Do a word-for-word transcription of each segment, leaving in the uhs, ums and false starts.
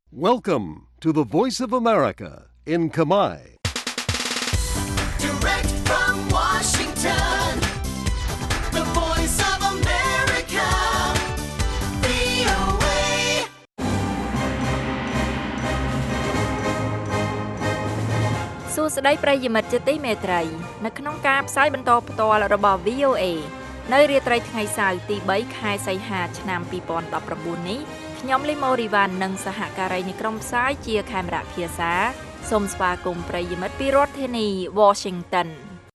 Welcome to the Voice of America in Khmer. Direct from Washington, the Voice of America, វី អូ เอសួស្តីប្រិយមិត្តជាទីមេត្រីនៅក្នុងការផ្សាយបន្តផ្ទាល់របស់ វី អូ เอ នៅរាត្រីថ្ងៃសៅរ៍ទីបីខែសីហាឆ្នាំពីរពាន់ដប់ប្រាំបួននេះខ្ញុំលីម៉ូរីវ៉ាន់និងសហការីនៃក្រុមផ្សាយជាខេមរៈភាសាសូមស្វាគមន៍ប្រិយមិត្តពីរដ្ឋធានី Washington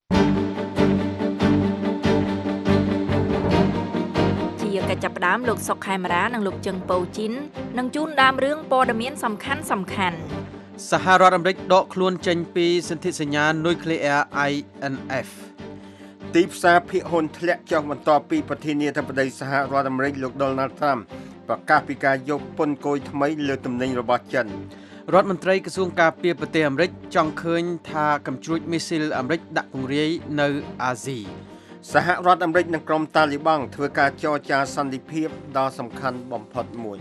ជាកិច្ចចាប់ផ្ដើមលោកសុកខេមរានិងលោកជឹងពៅជីននឹងជូនដើមរឿងព័ត៌មានសំខាន់សំខាន់សហរដ្ឋអាមេរិកដកខ្លួនចេញពីសន្ធិសញ្ញានុយក្លេអ៊ែរ I N F ទីផ្សារភាគហ៊ុនធ្លាក់ចុះបន្ទាប់ពីប្រធានាធិបតីសហរដ្ឋអាមេរិកលោក Donald Trump ប្រកាសពីការយកពន្ធគយថ្មីលើទំនិញរបស់ចិនរដ្ឋមន្ត្រីក្រសួងការពារប្រទេសអាមេរិកចង់ឃើញថាកំជ្រួចមីស៊ីលអាមេរិកដាក់ពង្រាយនៅអាស៊ីសហរដ្ឋអាមេរិកនិងក្រុមតាលីបង់ធ្វើការចរចាសន្តិភាពដ៏សំខាន់បំផុតមួយ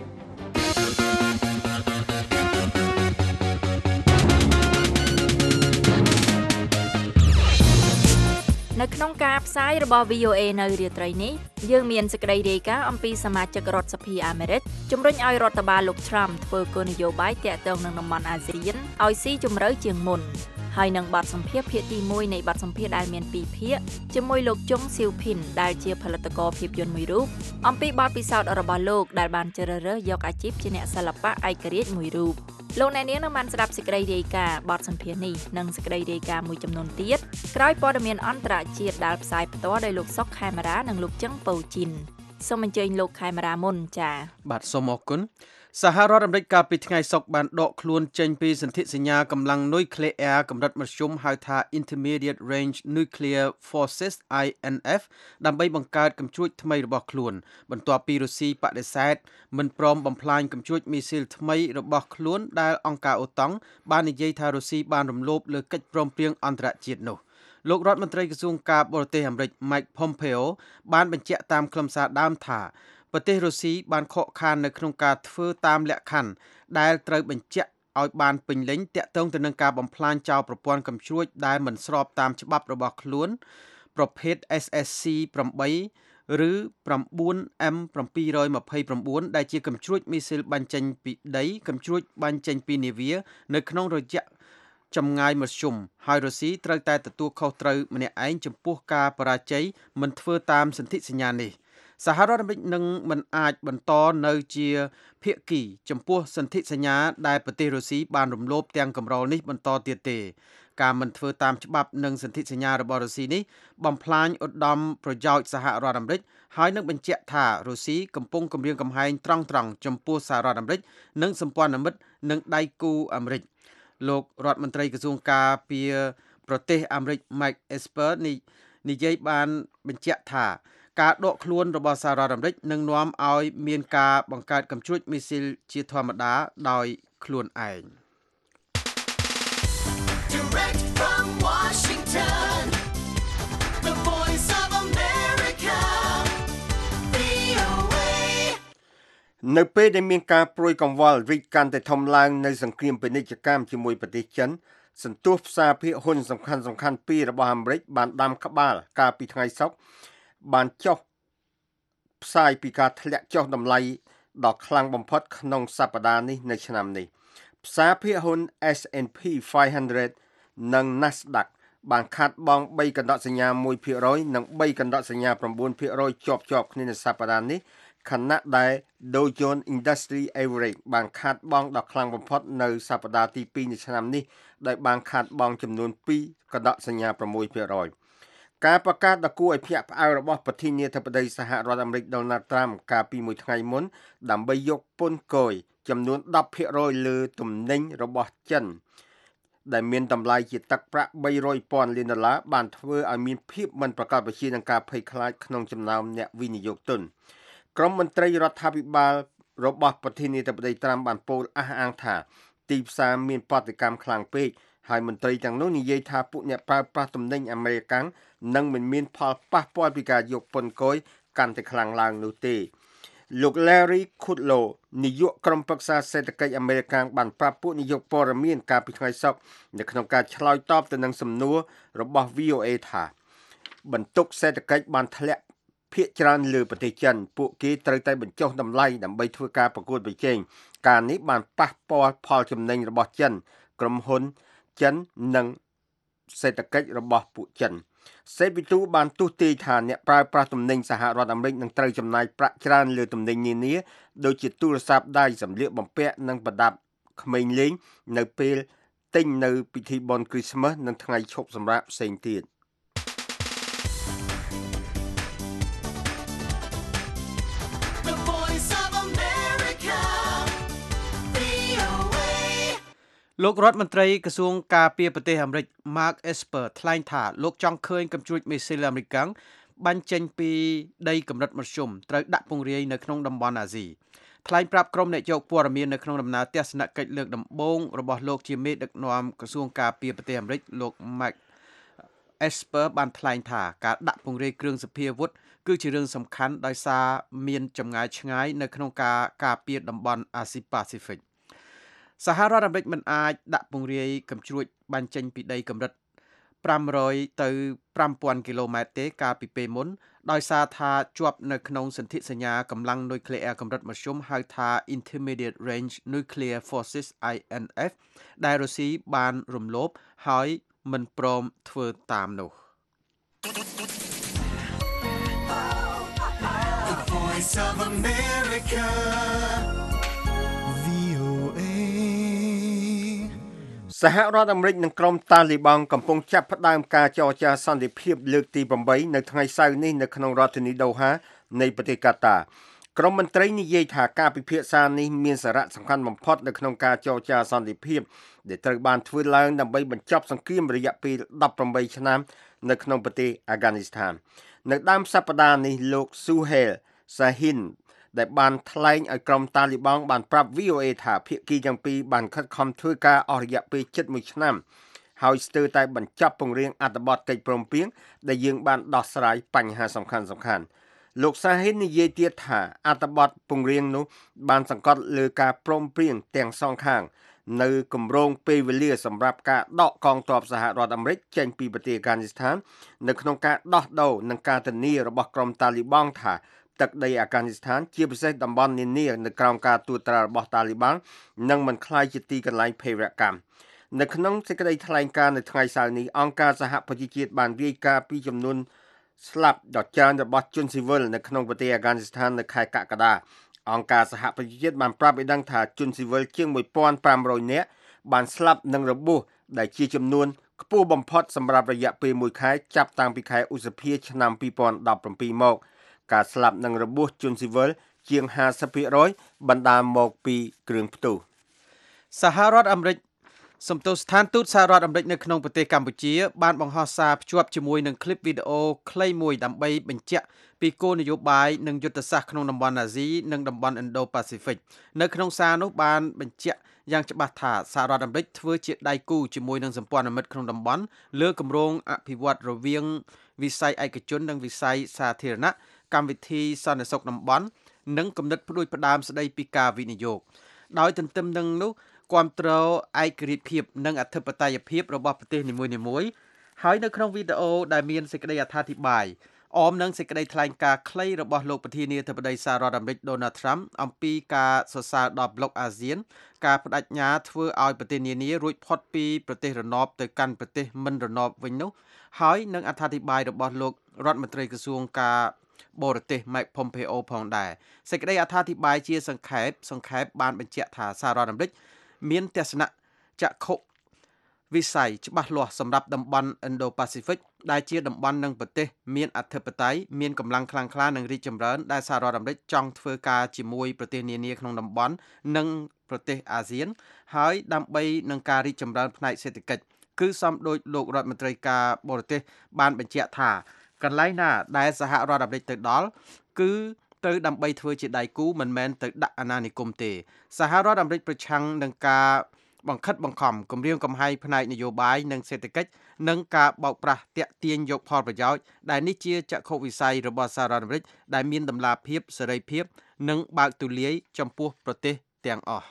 នៅក្នុងការផ្សាយរបស់ វី អូ เอ នៅរាត្រីនេះយើងមានសេចក្តីរាយការណ៍អំពីសមាជិករដ្ឋសភាអាមេរិកជំរុញឲ្យរដ្ឋបាលលោក Trump ធ្វើគោលនយោបាយទាក់ទងនឹងតំបន់អាស៊ានឲ្យស៊ីជម្រៅជាងមុនហើយនឹងបទសម្ភាសន៍ភាគទីមួយនៃបទសម្ភាសន៍ដែលមានពីរភាគជាមួយលោកជុងស៊ីវភីនដែលជាផលិតករភាពយន្តមួយរូបអំពីបទពិសោធន៍របស់លោកដែលបានជ្រើសរើសយកអាជីពជាអ្នកសិល្បៈឯករាជ្យមួយរូបលោកអ្នកនាងនឹងបានស្ដាប់សេចក្តីរាយការណ៍បទសម្ភាសន៍នេះនិងសេចក្តីរាយការណ៍មួយចំនួនទៀតក្រោយព័ត៌មានអន្តរជាតិដែលផ្សាយផ្ទាល់ដោយលោកសុកខេមរានិងលោកជឹងពៅជីនសូមអញ្ជើញលោកខេមរាមុនចា៎បាទសូមអរគុណសហរដ្ឋអាមេរិកកាលពីថ្ងៃសុក្របានដកខ្លួនចេញពីសន្ធិសញ្ញាកម្លាំងនុយក្លេអ៊ែរកម្រិតមធ្យមហៅថា Intermediate Range Nuclear Forces I N F ដើម្បីបង្កើតកំជ្រួចថ្មីរបស់ខ្លួនបន្ទាប់ពីរុស្ស៊ីបដិសេធមិនព្រមបំផ្លាញកំជ្រួចមីស៊ីលថ្មីរបស់ខ្លួនដែលអង្គការអូតុងបាននិយាយថារុស្ស៊ីបានរំលោភលើកិច្ចព្រមព្រៀងអន្តរជាតិនោះលោករដ្ឋមន្ត្រីក្រសួងការបរទេសអាមេរិក Mike Pompeo បានបញ្ជាក់តាមខ្លឹមសារដើមថាប្រទេសរុស្ស៊ីបានខកខាននៅក្នុងការធ្វើតាមលក្ខខណ្ឌដែលត្រូវបញ្ជាក់ឲ្យបានពេញលេញទាក់ទងទៅនឹងការបំផ្លាញចោលប្រព័ន្ធកំជ្រួចដែលមិនស្របតាមច្បាប់របស់ខ្លួនប្រភេទ S S C eight ឬ nine M seven two nine ដែលជាកំជ្រួចមីស៊ីលបាញ់ចេញពីដីកំជ្រួចបាញ់ចេញពីនាវានៅក្នុងរយៈចម្ងាយមធ្យមហើយរុស្ស៊ីត្រូវតែទទួលខុសត្រូវម្នាក់ឯងចំពោះការបរាជ័យមិនធ្វើតាមសន្ធិសញ្ញានេះសហរដ្ឋអាមេរិកនឹងមិនអាចបន្តនៅជាភាគីចំពោះសន្ធិសញ្ញាដែលប្រទេសរុស្ស៊ីបានរំលោភទាំងកម្រនេះបន្តទៀតទេការមិនធ្វើតាមច្បាប់និងសន្ធិសញ្ញារបស់រុស្ស៊ីនេះបំផ្លាញឧត្តមប្រយោជន៍សហរដ្ឋអាមេរិកហើយនឹងបញ្ជាក់ថារុស្ស៊ីកំពុងគំរាមកំហែងត្រង់ត្រង់ចំពោះសហរដ្ឋអាមេរិកនិងសម្ព័ន្ធមិត្តនិងដៃគូអាមេរិកលោករដ្ឋមន្ត្រីក្រសួងការពារប្រទេសអាមេរិក Mike Esper និយាយបានបញ្ជាក់ថាការដកខ្លួនរបស់សហរដ្ឋអាមេរិកនឹងនាំឲ្យមានការបង្កើតកំជ្រួចមីស៊ីលជាធម្មតាដោយខ្លួនឯង Direct from Washington, the Voice of America, វី អូ เอនៅពេលដែលមានការព្រួយកង្វល់រីកកាន់តែធំឡើងនៅសង្គ្រាមពាណិជ្ជកម្មជាមួយប្រទេសចិនសន្ទុះផ្សារភាគហ៊ុនសំខាន់សំខាន់ពីររបស់អាមេរិកបានដាំក្បាលកាលពីថ្ងៃសុក្របានចុះផ្សាយពីការធ្លាក់ចុះតម្លៃដ៏ខ្លាំងបំផុតក្នុងសប្តាហ៍នេះនៅឆ្នាំនេះផ្សារភាគហ៊ុន S and P five hundred និង Nasdaq បានខាតបង់threeកណ្ដកសញ្ញាone percent និងthreeកណ្ដកសញ្ញាnine percent ជាប់ជាប់គ្នានៅសប្តាហ៍នេះខណៈដែល Dow Jones Industry Average បានខាតបង់ដ៏ខ្លាំងបំផុតនៅសប្តាហ៍ទីtwoនៃឆ្នាំនេះដោយបានខាតបង់ចំនួនtwoកណ្ដកសញ្ញាsix percentការប្រកាសដ៏គួរឲ្យភ្ញាក់ផ្អើលរបស់ប្រធានាធិបតីសហរដ្ឋអាមេរិក Donald Trump កាលពីមួយថ្ងៃមុនដើម្បីយកពន្ធគយចំនួនten percent លើទំនិញរបស់ចិនដែលមានតម្លៃជាទឹកប្រាក់three hundred thousandលានដុល្លារបានធ្វើឲ្យមានភាពមិនប្រកបវិជ្ជានឹងការភ័យខ្លាចក្នុងចំណោមអ្នកវិនិយោគទុនក្រុមមន្ត្រីរដ្ឋាភិបាលរបស់ប្រធានាធិបតី Trump បានពោលអះអាងថាទីផ្សារមានបដកម្មខ្លាំងពេកហើយមន្ត្រីទាំងនោះនិយាយថាពួកអ្នកប្រើប្រាស់ទំនិញអាមេរិកនឹងមិនមានផលប៉ះពាល់ពីការយកពន្ធគយកាន់តែខ្លាំងឡើងនោះទេលោក Larry Kudlow នាយកក្រុមប្រឹក្សាសេដ្ឋកិច្ចអាមេរិកបានប្រាប់ពួកនាយកព័ត៌មានកាលពីថ្ងៃសុក្រនៅក្នុងការឆ្លើយតបទៅនឹងសំណួររបស់ V O A ថាបន្ទុកសេដ្ឋកិច្ចបានធ្លាក់ភាគច្រើនលើប្រទេសចិនពួកគេត្រូវតែបញ្ចុះតម្លៃដើម្បីធ្វើការប្រកួតប្រជែងការនេះបានប៉ះពាល់ផលចំណេញរបស់ចិនក្រុមហ៊ុនចិននិងសេដ្ឋកិច្ចរបស់ពួកចិនសេវិទូបានទស្សន៍ទាយថាអ្នកប្រើប្រាស់ទំនិញសហរដ្ឋអាមេរិកនឹងត្រូវចំណាយប្រាក់ច្រើនលើទំនិញនានាដូចជាទូរស័ព្ទដៃសម្លៀកបំពាក់និងប្រដាប់ក្មេងលេងនៅពេលទិញនៅពិធីបុណ្យគ្រីស្មាស់និងថ្ងៃឈប់សម្រាកផ្សេងទៀតលោករដ្ឋមន្ត្រីក្រសួងការពារប្រទេសអាមេរិក Mark Esper ថ្លែងថាលោកចង់ឃើញកាំជ្រួចមីស៊ីលអាមេរិកបាញ់ចេញពីដីកម្រិតមធ្យមត្រូវដាក់ពង្រាយនៅក្នុងតំបន់អាស៊ីថ្លែងប្រាប់ក្រុមអ្នកយកព័ត៌មាននៅក្នុងដំណើរទស្សនកិច្ចលើកដំបូងរបស់លោកជាមេដឹកនាំក្រសួងការពារប្រទេសអាមេរិកលោក Mark Esper បានថ្លែងថាការដាក់ពង្រាយគ្រឿងសព្វាវុធគឺជារឿងសំខាន់ដោយសារមានចម្ងាយឆ្ងាយនៅក្នុងការការពារតំបន់អាស៊ីប៉ាស៊ីហ្វិកសហរដ្ឋអាមេរិកមិនអាចដាក់ពង្រាយកាំជ្រួចបាញ់ចេញពីដីកម្រិតfive hundredទៅfive thousandគីឡូម៉ែត្រទេកាលពីពេលមុនដោយសារថាជាប់នៅក្នុងសន្ធិសញ្ញាកម្លាំងនុយក្លេអ៊ែរកម្រិតមធ្យមហៅថា Intermediate Range Nuclear Forces I N F ដែលរុស្ស៊ីបានរំលោភហើយមិនព្រមធ្វើតាមនោះ The Voice of America V O A សហរដ្ឋអាមេរិកនិងក្រុមតាលីបង់កំពុងចាប់ផ្ដើមការចរចាសន្តិភាពលើកទីeightនៅថ្ងៃសៅរ៍នេះនៅក្នុងរដ្ឋធានីដូហានៃប្រទេសកាតាក្រុមមន្ត្រីនិយាយថាការពិភាក្សានេះមានសារៈសំខាន់បំផុតនៅក្នុងការចរចាសន្តិភាពដែលត្រូវបានធ្វើឡើងដើម្បីបញ្ចប់សង្គ្រាមរយៈពេលeighteenឆ្នាំនៅក្នុងប្រទេសអាហ្គានីស្ថាននៅដើមសប្តាហ៍នេះលោក Suhail Shaheen ដែលបានថ្លែងឲ្យក្រុមតាលីបង់បានប្រាប់ V O A ថាភាគីទាំងពីរបានខិតខំធ្វើការអស់រយៈពេលជិតមួយឆ្នាំហើយស្ទើរតែបញ្ចប់ពង្រាយអត្ថបទកិច្ចព្រមព្រៀងដែលយើងបានដោះស្រាយបញ្ហាសំខាន់ៗលោកសាហិននិយាយទៀតថាអត្ថបទពង្រាយនោះបានសង្កត់លើការព្រមព្រៀងទាំងសងខាងនៅគម្រោងពេលវេលាសម្រាប់ការដកកងទ័ពសហរដ្ឋអាមេរិកចេញពីប្រទេសអាហ្គានីស្ថាននៅក្នុងការដោះដូរនិងការធានារបស់ក្រុមតាលីបង់ថាទឹកដីអាហ្គានីស្ថានជាពិសេសតំបន់នានានៅក្រោមការត្រួតត្រារបស់តាលីបង់នឹងមិនក្លាយជាទីកន្លែងភេរវកម្មនៅក្នុងសេចក្តីថ្លែងការណ៍នៅថ្ងៃសៅរ៍នេះអង្គការសហប្រជាជាតិបានរាយការណ៍ពីចំនួនស្លាប់ដ៏ច្រើនរបស់ជនស៊ីវិលនៅក្នុងប្រទេសអាហ្គានីស្ថាននៅខែកក្កដាអង្គការសហប្រជាជាតិបានប្រាប់ឲ្យដឹងថាជនស៊ីវិលជាងone thousand five hundredនាក់បានស្លាប់និងរបួសដែលជាចំនួនខ្ពស់បំផុតសម្រាប់រយៈពេលមួយខែចាប់តាំងពីខែឧសភាឆ្នាំtwo thousand seventeenមកការស្លាប់និងរបួសជនស៊ីវិលជាងfifty percentបណ្ដាលមកពីគ្រឿងផ្ទុះសហរដ្ឋអាមេរិកសំទោសស្ថានទូតសហរដ្ឋអាមេរិកនៅក្នុងប្រទេសកម្ពុជាបានបង្ហោះសារភ្ជាប់ជាមួយនឹងคลิปវីដេអូខ្លីមួយដើម្បីបញ្ជាក់ពីគោលនយោបាយនិងយុទ្ធសាស្ត្រក្នុងតំបន់អាស៊ីនិងតំបន់ Indo-Pacific នៅក្នុងសារនោះបានបញ្ជាក់យ៉ាងច្បាស់ថាសហរដ្ឋអាមេរិកធ្វើជាដៃគូជាមួយនឹងសម្ព័ន្ធមិត្តក្នុងតំបន់លើគម្រោងអភិវឌ្ឍរវាងវិស័យឯកជននិងវិស័យសាធារណៈកម្មវិធីសន្តិសុខតំបន់និងគំនិតផ្ដួចផ្ដើមស្ដីពីការវិនិយោគដោយទន្ទឹមនឹងនោះគាំទ្រឯករាជ្យភាពនិងអធិបតេយ្យភាពរបស់ប្រទេសនីមួយៗហើយនៅក្នុងវីដេអូដែលមានសេចក្តីអត្ថាធិប្បាយអមនឹងសេចក្តីថ្លែងការណ៍ខ្លីរបស់លោកប្រធានាធិបតីសហរដ្ឋអាមេរិក Donald Trump អំពីការសរសើរដល់ប្លុកអាស៊ានការបដិញ្ញាធ្វើឲ្យប្រទេសនានារួចផុតពីប្រទេសរណបទៅកាន់ប្រទេសមិនរណបវិញនោះហើយនឹងអត្ថាធិប្បាយរបស់លោករដ្ឋមន្ត្រីក្រសួងការបរទេស Mike Pompeo ផងដែរសេចក្តីអត្ថាធិប្បាយជាសង្ខេបសង្ខេបបានបញ្ជាក់ថាសហរដ្ឋអាមេរិកមានទស្សនៈចក្ខុវិស័យច្បាស់លាស់សម្រាប់តំបន់ Indo-Pacific ដែលជាតំបន់និងប្រទេសមានអធិបតេយ្យមានកម្លាំងខ្លាំងក្លានិងរីកចម្រើនដែលសហរដ្ឋអាមេរិកចង់ធ្វើការជាមួយប្រទេសនានាក្នុងតំបន់និងប្រទេសអាស៊ានហើយដើម្បីនឹងការរីកចម្រើនផ្នែកសេដ្ឋកិច្ចគឺសមដូចលោករដ្ឋមន្ត្រីការបរទេសបានបញ្ជាក់ថាកន្លែងណាដែលសហរដ្ឋអាមេរិកទៅដល់គឺទៅដើម្បីធ្វើជាដៃគូមិនមែនទៅដាក់អាណានិគមទេសហរដ្ឋអាមេរិកប្រឆាំងនឹងការបង្ខិតបង្ខំគម្រាមកំហែងផ្នែកនយោបាយនិងសេដ្ឋកិច្ចនិងការបោកប្រាស់ទាក់ទាញយកផលប្រយោជន៍ដែលនេះជាចក្ខុវិស័យរបស់សហរដ្ឋអាមេរិកដែលមានតម្លាភាពសេរីភាពនិងបើកទូលាយចំពោះប្រទេសទាំងអស់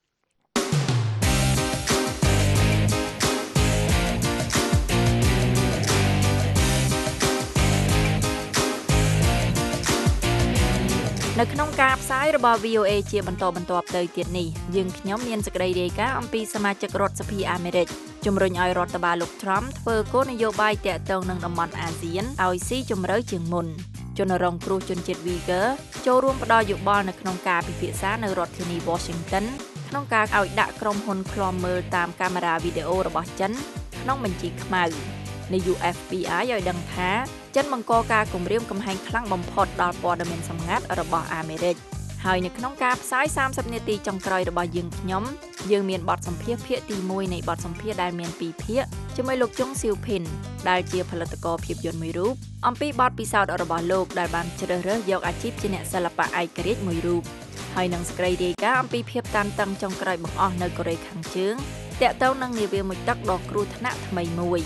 នៅក្នុងការផ្សាយរបស់ វី អូ អេ ជាបន្តបន្ទាប់ទៅទៀតនេះយើងខ្ញុំមានសេចក្តីរាយការណ៍អំពីសមាជិករដ្ឋសភាអាមេរិកជំរុញឲ្យរដ្ឋបាលលោក Trump ធ្វើគោលនយោបាយទាក់ទងនឹងតំបន់អាស៊ានឲ្យស៊ីជម្រៅជាងមុនជនរងគ្រោះជនជាតិ Uyghur ចូលរួមផ្ដល់យោបល់នៅក្នុងការពិភាក្សានៅរដ្ឋធានី Washington ក្នុងការឲ្យដាក់ក្រុមហ៊ុនឃ្លាំមើលតាមកាមេរ៉ាវីដេអូរបស់ចិនក្នុងបញ្ជីខ្មៅនៃ แอฟ บี ไอ ឲ្យដឹងថាចិនបង្កការគំរាមកំហែងខ្លាំងបំផុតដល់ព័ត៌មានសម្ងាត់របស់អាមេរិកហើយនៅក្នុងការផ្សាយសាមសិបនាទីចុងក្រោយរបស់យើងខ្ញុំយើងមានបទសម្ភាសន៍ភាគទីមួយនៃបទសម្ភាសន៍ដែលមានពីរភាគជាមួយលោកជុងស៊ីវភិនដែលជាផលិតករភាពយន្តមួយរូបអំពីបទពិសោធន៍របស់លោកដែលបានជ្រើសរើសយកអាជីពជាអ្នកសិល្បៈឯករាជ្យមួយរូបហើយនឹងសេចក្តីរាយការណ៍អំពីភាពតានតឹងចុងក្រោយបង្អស់នៅកូរ៉េខាងជើងទាក់ទងនឹងនាវាមួយទឹកដ៏គ្រោះថ្នាក់ថ្មីមួយ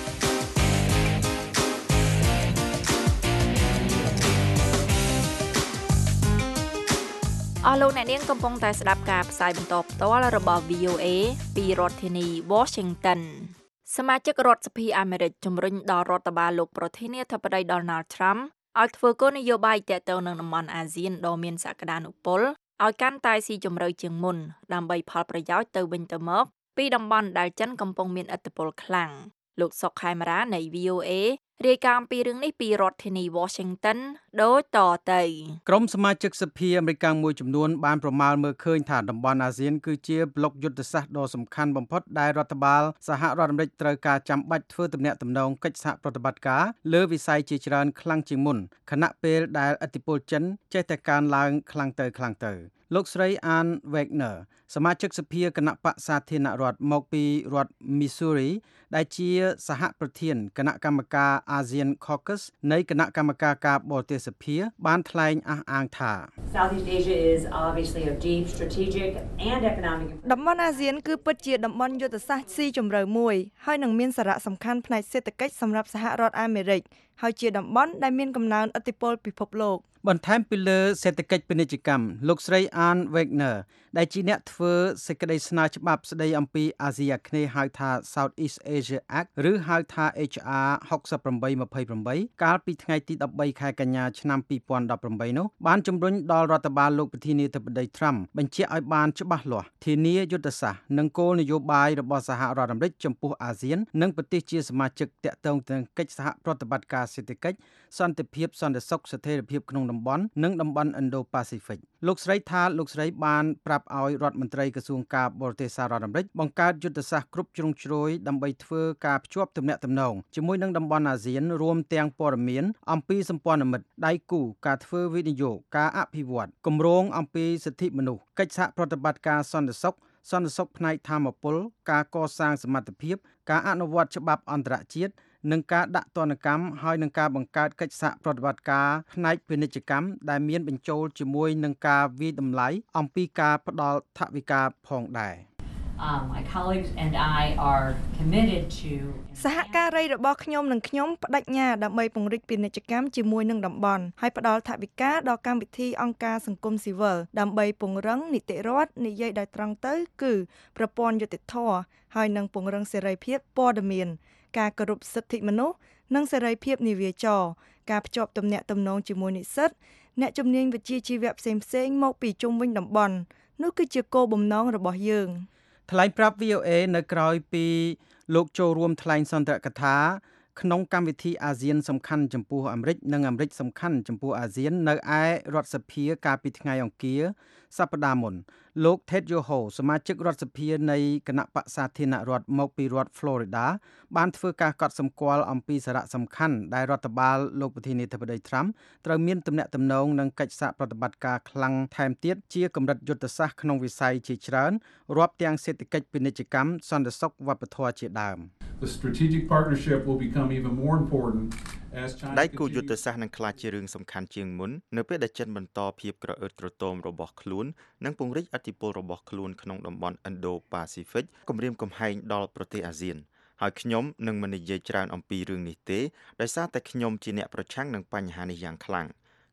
អស់លោកអ្នកនាងកំពុងតែស្ដាប់ការផ្សាយបន្តផ្ទាល់របស់ វី អូ អេ ពីរដ្ឋធានី Washington សមាជិករដ្ឋសភាអាមេរិកជំរុញដល់រដ្ឋបាលលោកប្រធានាធិបតី Donald Trump ឲ្យធ្វើគោលនយោបាយទាក់ទងនឹងតំបន់អាស៊ានដ៏មានសក្តានុពលឲ្យកាន់តែស៊ីជម្រៅជាងមុនដើម្បីផលប្រយោជន៍ទៅវិញទៅមកពីតំបន់ដែលចិនកំពុងមានឥទ្ធិពលខ្លាំងលោកសុកខេមរានៃ វី អូ អេ រាយការណ៍អំពីរឿងនេះពីរដ្ឋធានី Washington ដូចតទៅក្រុមសមាជិកសភាអាមេរិកមួយចំនួនបានប្រមាលមើលឃើញថាតំបន់អាស៊ានគឺជាប្លុកយុទ្ធសាស្ត្រដ៏សំខាន់បំផុតដែលរដ្ឋបាលសហរដ្ឋអាមេរិកត្រូវការចាំបាច់ធ្វើទំនាក់ទំនងកិច្ចសហប្រតិបត្តិការលើវិស័យជាច្រើនខ្លាំងជាងមុនខណៈពេលដែលឥទ្ធិពលចិនចេះតែកើនឡើងខ្លាំងទៅខ្លាំងទៅលោកស្រី Ann Wagner សមាជិកសភាគណៈបក្សសាធារណរដ្ឋមកពីរដ្ឋ Missouri ដែលជាសហប្រធានគណៈកម្មការ ASEAN Caucus នៃគណៈកម្មការការបរទេសសភាបានថ្លែងអះអាងថា Southeast Asia is obviously of deep strategic and economic តំបន់អាស៊ានគឺពិតជាតំបន់យុទ្ធសាស្ត្រស៊ីជម្រៅមួយហើយនឹងមានសារៈសំខាន់ផ្នែកសេដ្ឋកិច្ចសម្រាប់សហរដ្ឋអាមេរិកហើយជាតំបន់ដែលមានកំណើនឥទ្ធិពលពិភពលោកបន្ថែមពីលើសេដ្ឋកិច្ចពាណិជ្ជកម្មលោកស្រី Ann Wagner ដែលជាអ្នកធ្វើសេចក្តីស្នើច្បាប់ស្តីអំពីអាស៊ីអាគ្នេយ៍ហៅថា Southeast Asia Act ឬហៅថា เอช អាร์ หกสิบแปด ยี่สิบแปดកាលពីថ្ងៃទីដប់បីខែកញ្ញាឆ្នាំពីរពាន់ដប់ប្រាំបីនោះបានជំរុញដល់រដ្ឋបាលលោកប្រធានាធិបតី Trump បញ្ជាក់ឲ្យបានច្បាស់លាស់ធានាយុទ្ធសាស្ត្រនិងគោលនយោបាយរបស់សហរដ្ឋអាមេរិកចំពោះអាស៊ាននិងប្រទេសជាសមាជិកទាក់ទងនឹងកិច្ចសហប្រតិបត្តិការសេដ្ឋកិច្ចសន្តិភាពសន្តិសុខស្ថិរភាពក្នុងតំបន់និងតំបន់ Indo-Pacific លោកស្រីថាលោកស្រីបានប្រាប់ឲ្យរដ្ឋមន្ត្រីក្រសួងការបរទេសសហរដ្ឋអាមេរិកបង្កើតយុទ្ធសាស្ត្រគ្រប់ជ្រុងជ្រោយដើម្បីធ្វើការភ្ជាប់ទំនាក់ទំនងជាមួយនឹងតំបន់អាស៊ានរួមទាំងព័ត៌មានអំពីសម្ព័ន្ធមិត្តដៃគូការធ្វើវិនិយោគការអភិវឌ្ឍគម្រោងអំពីសិទ្ធិមនុស្សកិច្ចសហប្រតិបត្តិការសន្តិសុខសន្តិសុខផ្នែកធម្មពលការកសាងសមត្ថភាពការអនុវត្តច្បាប់អន្តរជាតិនិងការដាក់ទណ្ឌកម្មហើយនឹងការបង្កើតកិច្ចសហប្រតិបត្តិការផ្នែកពាណិជ្ជកម្មដែលមានបញ្ចូលជាមួយនឹងការវិយតម្លៃអំពីការផ្ដល់ថវិកាផងដែរ Um, my colleagues and I are committed to សហការីរបស់ខ្ញុំនិងខ្ញុំបដិញ្ញាដើម្បីពង្រីកពាណិជ្ជកម្មជាមួយនឹងតំបន់ហើយផ្ដល់ថវិកាដល់កម្មវិធីអង្គការសង្គមស៊ីវិលដើម្បីពង្រឹងនីតិរដ្ឋនិយាយដោយត្រង់ទៅគឺប្រព័ន្ធយុត្តិធម៌ហើយនឹងពង្រឹងសេរីភាពព័ត៌មានការគោរពសិទ្ធិមនុស្សនិងសេរីភាពនាវាចរការភ្ជាប់ទំនាក់ទំនងជាមួយនិស្សិតអ្នកជំនាញវិជ្ជាជីវៈផ្សេងៗមកពីជុំវិញតំបន់នោះគឺជាគោលបំណងរបស់យើងថ្លែងប្រាប់ វី អូ អេ នៅក្រៅពីលោកចូលរួមថ្លែងសន្ទរកថាក្នុងកម្មវិធីអាស៊ានសំខាន់ចំពោះអាមេរិកនិងអាមេរិកសំខាន់ចំពោះអាស៊ាននៅឯរដ្ឋសភាកាលពីថ្ងៃអង្គារសប្តាហ៍មុនលោក Ted Yoho សមាជិករដ្ឋសភានៃគណៈបក្សសាធារណរដ្ឋមកពីរដ្ឋ Florida បានធ្វើការកត់សម្គាល់អំពីសារៈសំខាន់ដែលរដ្ឋបាលលោកប្រធានាធិបតី Trump ត្រូវមានទំនាក់ទំនងនិងកិច្ចសហប្រតិបត្តិការខ្លាំងថែមទៀតជាកម្រិតយុទ្ធសាស្ត្រក្នុងវិស័យជាច្រើនរាប់ទាំងសេដ្ឋកិច្ចពាណិជ្ជកម្មសន្តិសុខវប្បធម៌ជាដើម The strategic partnership will become even more important as China ដៃគូយុទ្ធសាស្ត្រនឹងក្លាយជារឿងសំខាន់ជាងមុននៅពេលដែលចិនបន្តភាពក្រអឺតក្រទមរបស់ខ្លួននិងពង្រីកឥទ្ធិពលរបស់ខ្លួនក្នុងតំបន់ Indo-Pacific គម្រាមកំហែងដល់ប្រទេសអាស៊ានហើយខ្ញុំនឹងមិននិយាយច្រើនអំពីរឿងនេះទេដោយសារតែខ្ញុំជាអ្នកប្រឆាំងនឹងបញ្ហានេះយ៉ាងខ្លាំង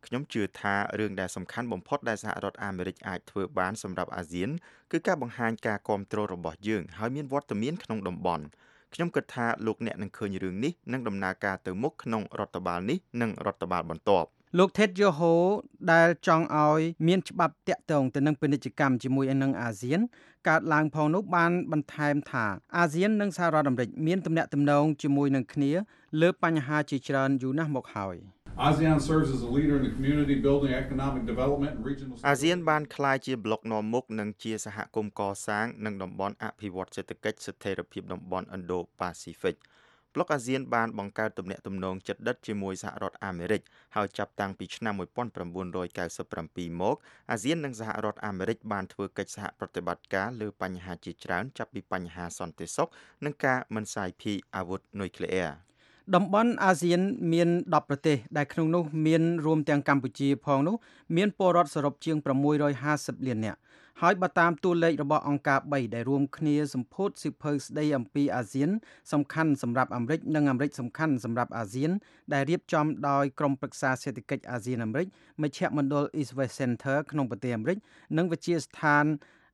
ខ្ញុំជឿថារឿងដែលសំខាន់បំផុតដែលសហរដ្ឋអាមេរិកអាចធ្វើបានសម្រាប់អាស៊ានគឺការបង្ហាញការគាំទ្ររបស់យើងហើយមានវត្តមានក្នុងតំបន់ខ្ញុំគិតថាលោកអ្នកនឹងឃើញរឿងនេះនឹងដំណើរការទៅមុខក្នុងរដ្ឋបាលនេះនិងរដ្ឋបាលបន្ទាប់លោក Ted Yoho ដែលចង់ឲ្យមានច្បាប់តាក់ទងទៅនឹងពាណិជ្ជកម្មជាមួយនឹងអាស៊ានកើតឡើងផងនោះបានបន្ថែមថាអាស៊ាននិងសហរដ្ឋអាមេរិកមានទំនាក់ទំនងជាមួយនឹងគ្នាលើបញ្ហាជាច្រើនយូរណាស់មកហើយ ASEAN serves as a leader in the community building economic development and regional អាស៊ានបានក្លាយជាប្លុកនាំមុខនិងជាសហគមន៍កសាងនិងតំបន់អភិវឌ្ឍសេដ្ឋកិច្ចស្ថិរភាពតំបន់ Indo-Pacificប្លុកអាស៊ានបានបង្កើតទំនាក់ទំនងជិតដិតជាមួយសហរដ្ឋអាមេរិកហើយចាប់តាំងពីឆ្នាំnineteen ninety-sevenមកអាស៊ាននិងសហរដ្ឋអាមេរិកបានធ្វើកិច្ចសហប្រតិបត្តិការលើបញ្ហាជាច្រើនចាប់ពីបញ្ហាសន្តិសុខនិងការមិនសាយភាយអាវុធនុយក្លេអ៊ែរតំបន់អាស៊ានមានtenប្រទេសដែលក្នុងនោះមានរួមទាំងកម្ពុជាផងនោះមានពលរដ្ឋសរុបជាងsix hundred fiftyលាននាក់ហើយបើតាមតួលេខរបស់អង្គការthreeដែលរួមគ្នាសម្ពោធសិភៅស្ដីអំពីអាស៊ានសំខាន់សម្រាប់អាមេរិកនិងអាមេរិកសំខាន់សម្រាប់អាស៊ានដែលរៀបចំដោយក្រុមប្រឹក្សាសេដ្ឋកិច្ចអាស៊ានអាមេរិកមជ្ឈមណ្ឌល East West Center ក្នុងប្រទេសអាមេរិកនិងវិទ្យាស្ថាន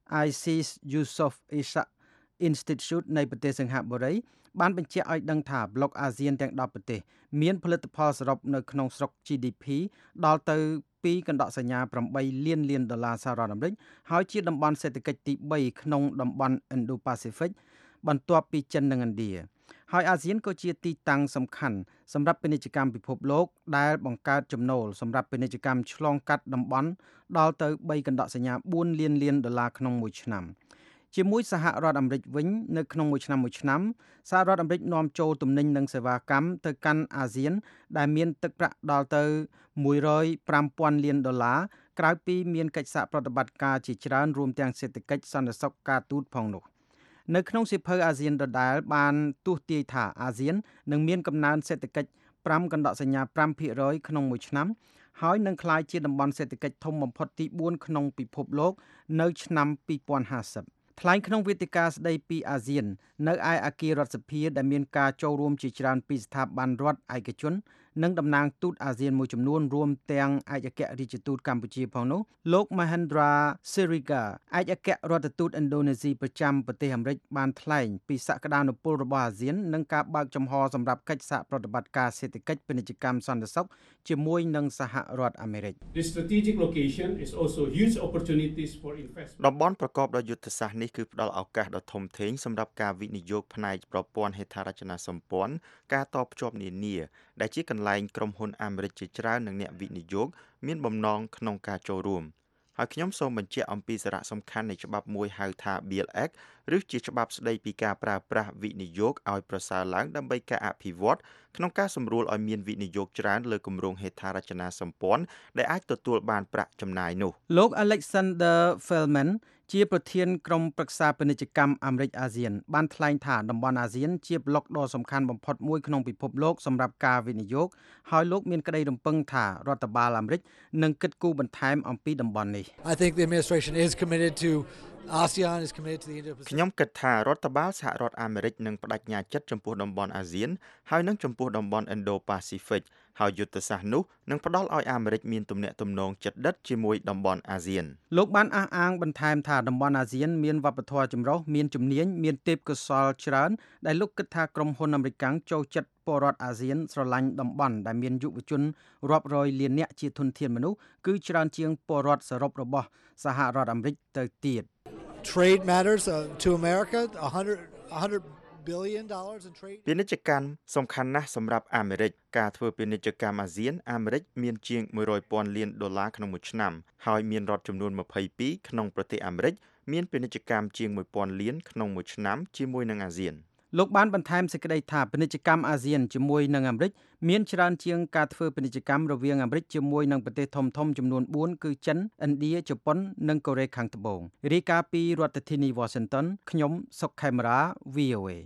Isis Yusof Ishak Institute នៃប្រទេសសិង្ហបុរីបានបញ្ជាក់ឲ្យដឹងថាប្លុកអាស៊ានទាំងtenប្រទេសមានផលិតផលសរុបនៅក្នុងស្រុក G D P ដល់ទៅtwoកណ្ដកសញ្ញាeightលានលានដុល្លារសហរដ្ឋអាមេរិកហើយជាតំបន់សេដ្ឋកិច្ចទីthreeក្នុងតំបន់ Indo-Pacific បន្ទាប់ពីចិននិងឥណ្ឌាហើយអាស៊ានក៏ជាទីតាំងសំខាន់សម្រាប់ពាណិជ្ជកម្មពិភពលោកដែលបង្កើតចំណូលសម្រាប់ពាណិជ្ជកម្មឆ្លងកាត់តំបន់ដល់ទៅthreeកណ្ដកសញ្ញាfourលានលានដុល្លារក្នុងមួយឆ្នាំជាមួយសហរដ្ឋអាមេរិកវិញនៅក្នុងមួយឆ្នាំមួយឆ្នាំសហរដ្ឋអាមេរិកនាំចូលទំនិញនិងសេវាកម្មទៅកាន់អាស៊ានដែលមានទឹកប្រាក់ដល់ទៅone hundred five thousandលានដុល្លារក្រៅពីមានកិច្ចសហប្រតិបត្តិការជាច្រើនរួមទាំងសេដ្ឋកិច្ចសន្តិសុខការទូតផងនោះនៅក្នុងសៀវភៅអាស៊ានដដែលបានទស្សន៍ទាយថាអាស៊ាននឹងមានកំណើនសេដ្ឋកិច្ចfiveកណ្ដកសញ្ញាfive percentក្នុងមួយឆ្នាំហើយនឹងក្លាយជាតំបន់សេដ្ឋកិច្ចធំបំផុតទីfourក្នុងពិភពលោកនៅឆ្នាំtwenty fiftyថ្លែងក្នុងវេទិកាស្ដីពីអាស៊ាននៅឯអគាររដ្ឋសភាដែលមានការចូលរួមជាច្រើនពីស្ថាប័នរដ្ឋឯកជននិងតំណាងទូតអាស៊ានមួយចំនួនរួមទាំងឯកអគ្គរដ្ឋទូតកម្ពុជាផងនោះលោក Mahendra Siriga ឯកអគ្គរដ្ឋទូតឥណ្ឌូនេស៊ីប្រចាំប្រទេសអាមេរិកបានថ្លែងពីសក្តានុពលរបស់អាស៊ាននិងការបើកចំហសម្រាប់កិច្ចសហប្រតិបត្តិការសេដ្ឋកិច្ចពាណិជ្ជកម្មសន្តិសុខជាមួយនឹងសហរដ្ឋអាមេរិក The strategic location is also huge opportunities for investment តំបន់ប្រកបដោយយុទ្ធសាស្ត្រនេះគឺផ្ដល់ឱកាសដ៏ធំធេងសម្រាប់ការវិនិយោគផ្នែកប្រព័ន្ធហេដ្ឋារចនាសម្ព័ន្ធការតភ្ជាប់នានាដែលជាកន្លែងក្រុមហ៊ុនអាមេរិកជាច្រើននិងអ្នកវិនិយោគមានបំណងក្នុងការចូលរួមហើយខ្ញុំសូមបញ្ជាក់អំពីសារៈសំខាន់នៃច្បាប់មួយហៅថា BIL Act ឬជាច្បាប់ស្ដីពីការប្រើប្រាស់វិនិយោគឲ្យប្រសើរឡើងដើម្បីការអភិវឌ្ឍក្នុងការសម្រួលឲ្យមានវិនិយោគច្រើនលើគម្រោងហេដ្ឋារចនាសម្ព័ន្ធដែលអាចទទួលបានប្រាក់ចំណាយនោះលោក Alexander Feldman ជាប្រធានក្រុមប្រឹក្សាពាណិជ្ជកម្មអាមេរិកអាស៊ានបានថ្លែងថាតំបន់អាស៊ានជាប្លុកដ៏សំខាន់បំផុតមួយក្នុងពិភពលោកសម្រាប់ការវិនិយោគហើយលោកមានក្តីរំពឹងថារដ្ឋបាលអាមេរិកនឹងគិតគូរបន្ថែមអំពីតំបន់នេះ I think the administration is committed to ASEAN is committed to the Indo-Pacific ខ្ញុំគិតថារដ្ឋបាលសហរដ្ឋអាមេរិកនឹងបដិញ្ញាចិត្តចំពោះតំបន់អាស៊ានហើយនឹងចំពោះតំបន់ Indo-Pacific ហើយយុទ្ធសាស្ត្រនោះនឹងផ្ដល់ឲ្យអាមេរិកមានទំនាក់ទំនងជិតដិតជាមួយតំបន់អាស៊ានលោកបានអះអាងបន្ថែមថាតំបន់អាស៊ានមានវប្បធម៌ចម្រុះមានជំនាញមានទេពកោសល្យច្រើនដែលលោកគិតថាក្រុមហ៊ុនអាមេរិកចូលចិត្តពលរដ្ឋអាស៊ានស្រឡាញ់តំបន់ដែលមានយុវជនរាប់រយលាននាក់ជាធនធានមនុស្សគឺច្រើនជាងពលរដ្ឋសរុបរបស់សហរដ្ឋអាមេរិកទៅទៀត Trade matters uh, to America one hundred one hundred billion dollars in trade ពាណិជ្ជកម្មសំខាន់ណាស់សម្រាប់អាមេរិកការធ្វើពាណិជ្ជកម្មអាស៊ានអាមេរិកមានជាងone hundred thousandលានដុល្លារក្នុងមួយឆ្នាំហើយមានរដ្ឋចំនួនtwenty-twoក្នុងប្រទេសអាមេរិកមានពាណិជ្ជកម្មជាងone thousandលានក្នុងមួយឆ្នាំជាមួយនឹងអាស៊ានលោកបានបន្ថែមសេចក្តីថាពាណិជ្ជកម្មអាស៊ានជាមួយនឹងអាមេរិកមានច្រើនជាងការធ្វើពាណិជ្ជកម្មរវាងអាមេរិកជាមួយនឹងប្រទេសធំៗចំនួនfourគឺចិនឥណ្ឌាជប៉ុននិងកូរ៉េខាងត្បូងរាយការណ៍ពីរដ្ឋធានី Washington ខ្ញុំសុកខេមរា V O A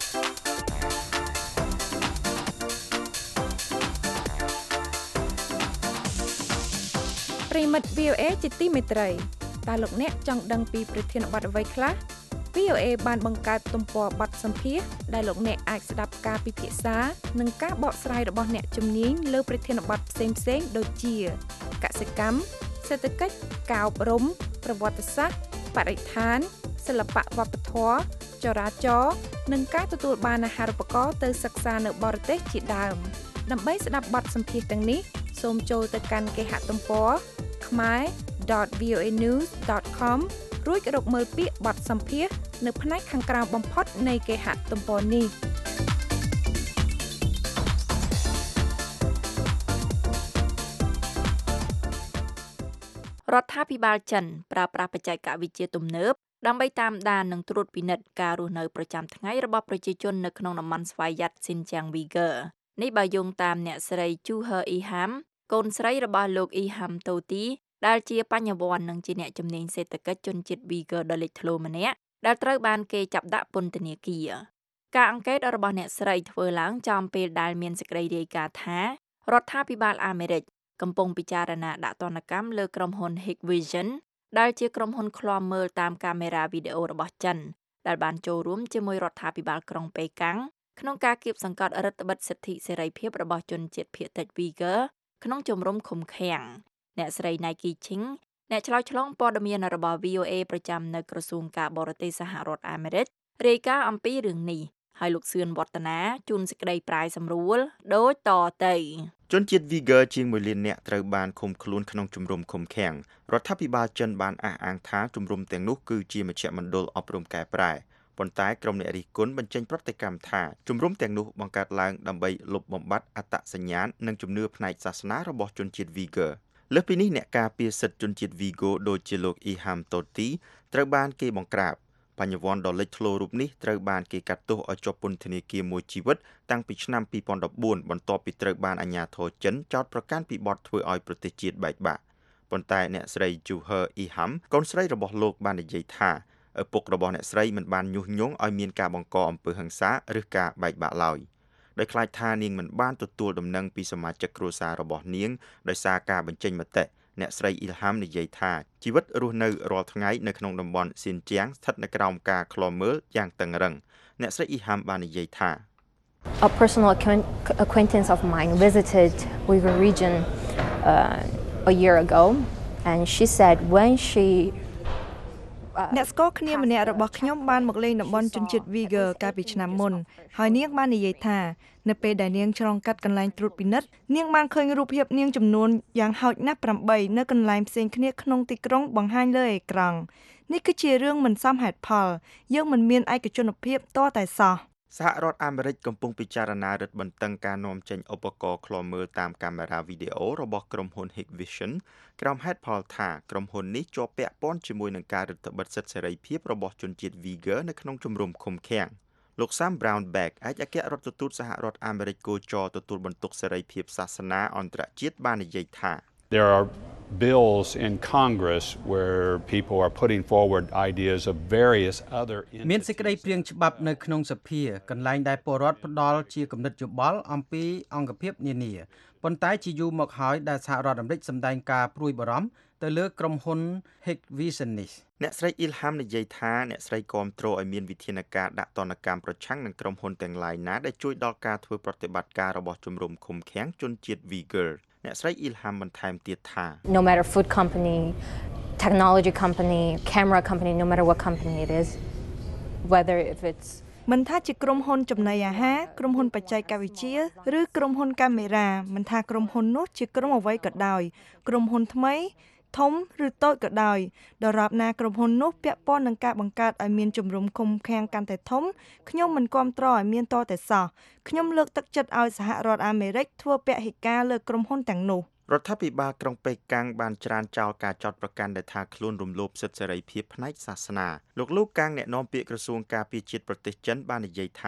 ប្រិមិត្ត V O A ជាទីមេត្រីតើលោកអ្នកចង់ដឹងពីប្រធានបទអ្វីខ្លះV O A បានបង្កើតទំព័របទសម្ភាសន៍ដែលលោកអ្នកអាចស្ដាប់ការពិភាក្សានិងការបកស្រាយរបស់អ្នកជំនាញលើប្រធានបទផ្សេងៗដូចជាកសិកម្មសេដ្ឋកិច្ចការអប់រំប្រវត្តិសាស្ត្របរិស្ថានសិល្បៈវប្បធម៌ចរាចរណ៍និងការទទួលបានអាហារូបករណ៍ទៅសិក្សានៅបរទេសជាដើមដើម្បីស្ដាប់បទសម្ភាសន៍ទាំងនេះសូមចូលទៅកាន់គេហទំព័រ khmer dot voa news dot com រួចរកមើលពាក្យបទសម្ភាសន៍នៅផ្នែកខាងក្រោមបំផុតនៃគេហទំព័រនេះរដ្ឋាភិបាលចិនប្រើប្រាស់បច្ចេកវិទ្យាទំនើបដើម្បីតាមដាននិងត្រួតពិនិត្យការរស់នៅប្រចាំថ្ងៃរបស់ប្រជាជននៅក្នុងតំបន់ស្វយ័តស៊ីនជាងវីហ្គើនេះបើយោងតាមអ្នកស្រីជូហឺអ៊ីហាំកូនស្រីរបស់លោកអ៊ីហាំតូទីដែលជាបញ្ញវន្តនិងជាអ្នកជំនាញសេដ្ឋកិច្ចជនជាតិវីហ្គើដ៏លេចធ្លោម្នាក់ដែលត្រូវបានគេចាប់ដាក់ពន្ធនាគារការអង្កេតរបស់អ្នកស្រីធ្វើឡើងចំពេលដែលមានសេចក្តីរាយការណ៍ថារដ្ឋាភិបាលអាមេរិកកំពុងពិចារណាដាក់ទណ្ឌកម្មលើក្រុមហ៊ុន Hikvision ដែលជាក្រុមហ៊ុនឃ្លាំមើលតាមកាមេរ៉ាវីដេអូរបស់ចិនដែលបានចូលរួមជាមួយរដ្ឋាភិបាលក្រុងប៉េកាំងក្នុងការគៀបសង្កត់រដ្ឋបិទសិទ្ធិសេរីភាពរបស់ជនជាតិភាគតិចវីហ្គើក្នុងជំរំឃុំឃាំងអ្នកស្រី Nike Ching អ្នកឆ្លើយឆ្លងព័ត៌មានរបស់ វី អូ អេ ប្រចាំនៅក្រសួងការបរទេសសហរដ្ឋអាមេរិករាយការណ៍អំពីរឿងនេះហើយលោកសឿនវឌ្ឍនាជូនសេចក្តីប្រាយសម្រួលដូចតទៅជនជាតិវីហ្គើជាងមួយលាននាក់ត្រូវបានឃុំខ្លួនក្នុងជំរំឃុំឃាំងរដ្ឋាភិបាលចិនបានអះអាងថាជំរំទាំងនោះគឺជាមជ្ឈមណ្ឌលអប់រំកែប្រែប៉ុន្តែក្រុមអ្នករិះគន់បញ្ចេញប្រតិកម្មថាជំរំទាំងនោះបង្កើតឡើងដើម្បីលុបបំបាត់អត្តសញ្ញាណនិងជំនឿផ្នែកសាសនារបស់ជនជាតិវីហ្គើលើសពីនេះអ្នកការពារសិទ្ធិជនជាតិវីហ្គើដូចជាលោកអ៊ីហាំតូទីត្រូវបានគេបង្ក្រាបបញ្ញវន្តដ៏លេចធ្លោរូបនេះត្រូវបានគេកាត់ទោសឲ្យជាប់ពន្ធនាគារមួយជីវិតតាំងពីឆ្នាំពីរពាន់ដប់បួនបន្ទាប់ពីត្រូវបានអាជ្ញាធរចិនចោទប្រកាន់ពីបទធ្វើឲ្យប្រទេសជាតិបែកបាក់ប៉ុន្តែអ្នកស្រីជូហឺអ៊ីហាំកូនស្រីរបស់លោកបាននិយាយថាឪពុករបស់អ្នកស្រីមិនបានញុះញង់ឲ្យមានការបង្កអំពើហិង្សាឬការបែកបាក់ឡើយដោយខ្លាចថានាងមិនបានទទួលដំណឹងពីសមាជិកគ្រួសាររបស់នាងដោយសារការបញ្ចេញមតិអ្នកស្រីអ៊ីលហាំនិយាយថាជីវិតរស់នៅរាល់ថ្ងៃនៅក្នុងតំបន់ស៊ីនជាងស្ថិតនៅក្រោមការឃ្លាំមើលយ៉ាងតឹងរ៉ឹងអ្នកស្រីអ៊ីហាំបាននិយាយថា A personal acquaintance of mine visited Uyghur region uh, a year ago and she said when she អ្នកស្គាល់គ្នាម្នាក់របស់ខ្ញុំបានមកលេងតំបន់ជនជាតិវីហ្គើកាលពីឆ្នាំមុនហើយនាងបាននិយាយថានៅពេលដែលនាងឆ្លងកាត់កន្លែងត្រួតពិនិត្យនាងបានឃើញរូបភាពនាងចំនួនយ៉ាងហោចណាស់ប្រាំនៅកន្លែងផ្សេងគ្នាក្នុងទីក្រុងបង្ហាញលើអេក្រង់នេះគឺជារឿងមិនសមហេតុផលយើងមិនមានឯកជនភាពតតែសោះសហរដ្ឋអាមេរិកកំពុងពិចារណារឹតបន្តឹងការនាំចេញឧបករណ៍ឃ្លាំមើលតាមកាមេរ៉ាវីដេអូរបស់ក្រុមហ៊ុន Hikvision ក្រោមហេតុផលថាក្រុមហ៊ុននេះជាប់ពាក់ព័ន្ធជាមួយនឹងការរឹតបន្តឹងសិទ្ធិសេរីភាពរបស់ជនជាតិវីហ្គើនៅក្នុងជំរំឃុំឃាំងលោក Sam Brownback ឯកអគ្គរដ្ឋទូតសហរដ្ឋអាមេរិកគូចរទទួលបន្ទុកសេរីភាពសាសនាអន្តរជាតិបាននិយាយថា There are bills in Congress where people are putting forward ideas of various other មានសេចក្តីព្រាងច្បាប់នៅក្នុងសភាកន្លែងដែលពលរដ្ឋផ្ដល់ជាគំនិតយោបល់អំពីអង្គភាពនានាប៉ុន្តែជាយូរមកហើយដែលសហរដ្ឋអាមេរិកសម្ដែងការព្រួយបារម្ភទៅលើក្រុមហ៊ុន Hikvision នេះអ្នកស្រីអ៊ីលហាំនិយាយថាអ្នកស្រីគាំទ្រឲ្យមានវិធានការដាក់ទណ្ឌកម្មប្រឆាំងនឹងក្រុមហ៊ុនទាំងឡាយណាដែលជួយដល់ការធ្វើប្រតិបត្តិការរបស់ជំរំឃុំឃាំងជនជាតិវីហ្គើអ្នកស្រីអ៊ីលហាំបន្ថែមទៀតថា No matter food company, technology company, camera company, no matter what company it is, whether if it's មិនថាជាក្រុមហ៊ុនចំណីអាហារក្រុមហ៊ុនបច្ចេកវិទ្យាឬក្រុមហ៊ុនកាមេរ៉ាមិនថាក្រុមហ៊ុននោះជាក្រុមអ្វីក៏ដោយក្រុមហ៊ុនថ្មីធំឬតូចក៏ដោយដរាបណាក្រុមហ៊ុននោះពាក់ព័ន្ធនឹងការបង្កើតឲ្យមានជំរំឃុំឃាំងកាន់តែធំខ្ញុំមិនគាំទ្រឲ្យមានតតែសោះខ្ញុំលើកទឹកចិត្តឲ្យសហរដ្ឋអាមេរិកធ្វើពហិការលើក្រុមហ៊ុនទាំងនោះរដ្ឋាភិបាលក្រុងប៉េកាំងបានច្រានចោលការចោទប្រកាន់ដែលថាខ្លួនរំលោភសិទ្ធិសេរីភាពផ្នែកសាសនាលោកលោកកាំងអ្នកនាំពាក្យក្រសួងការពារជាតិប្រទេសចិនបាននិយាយថា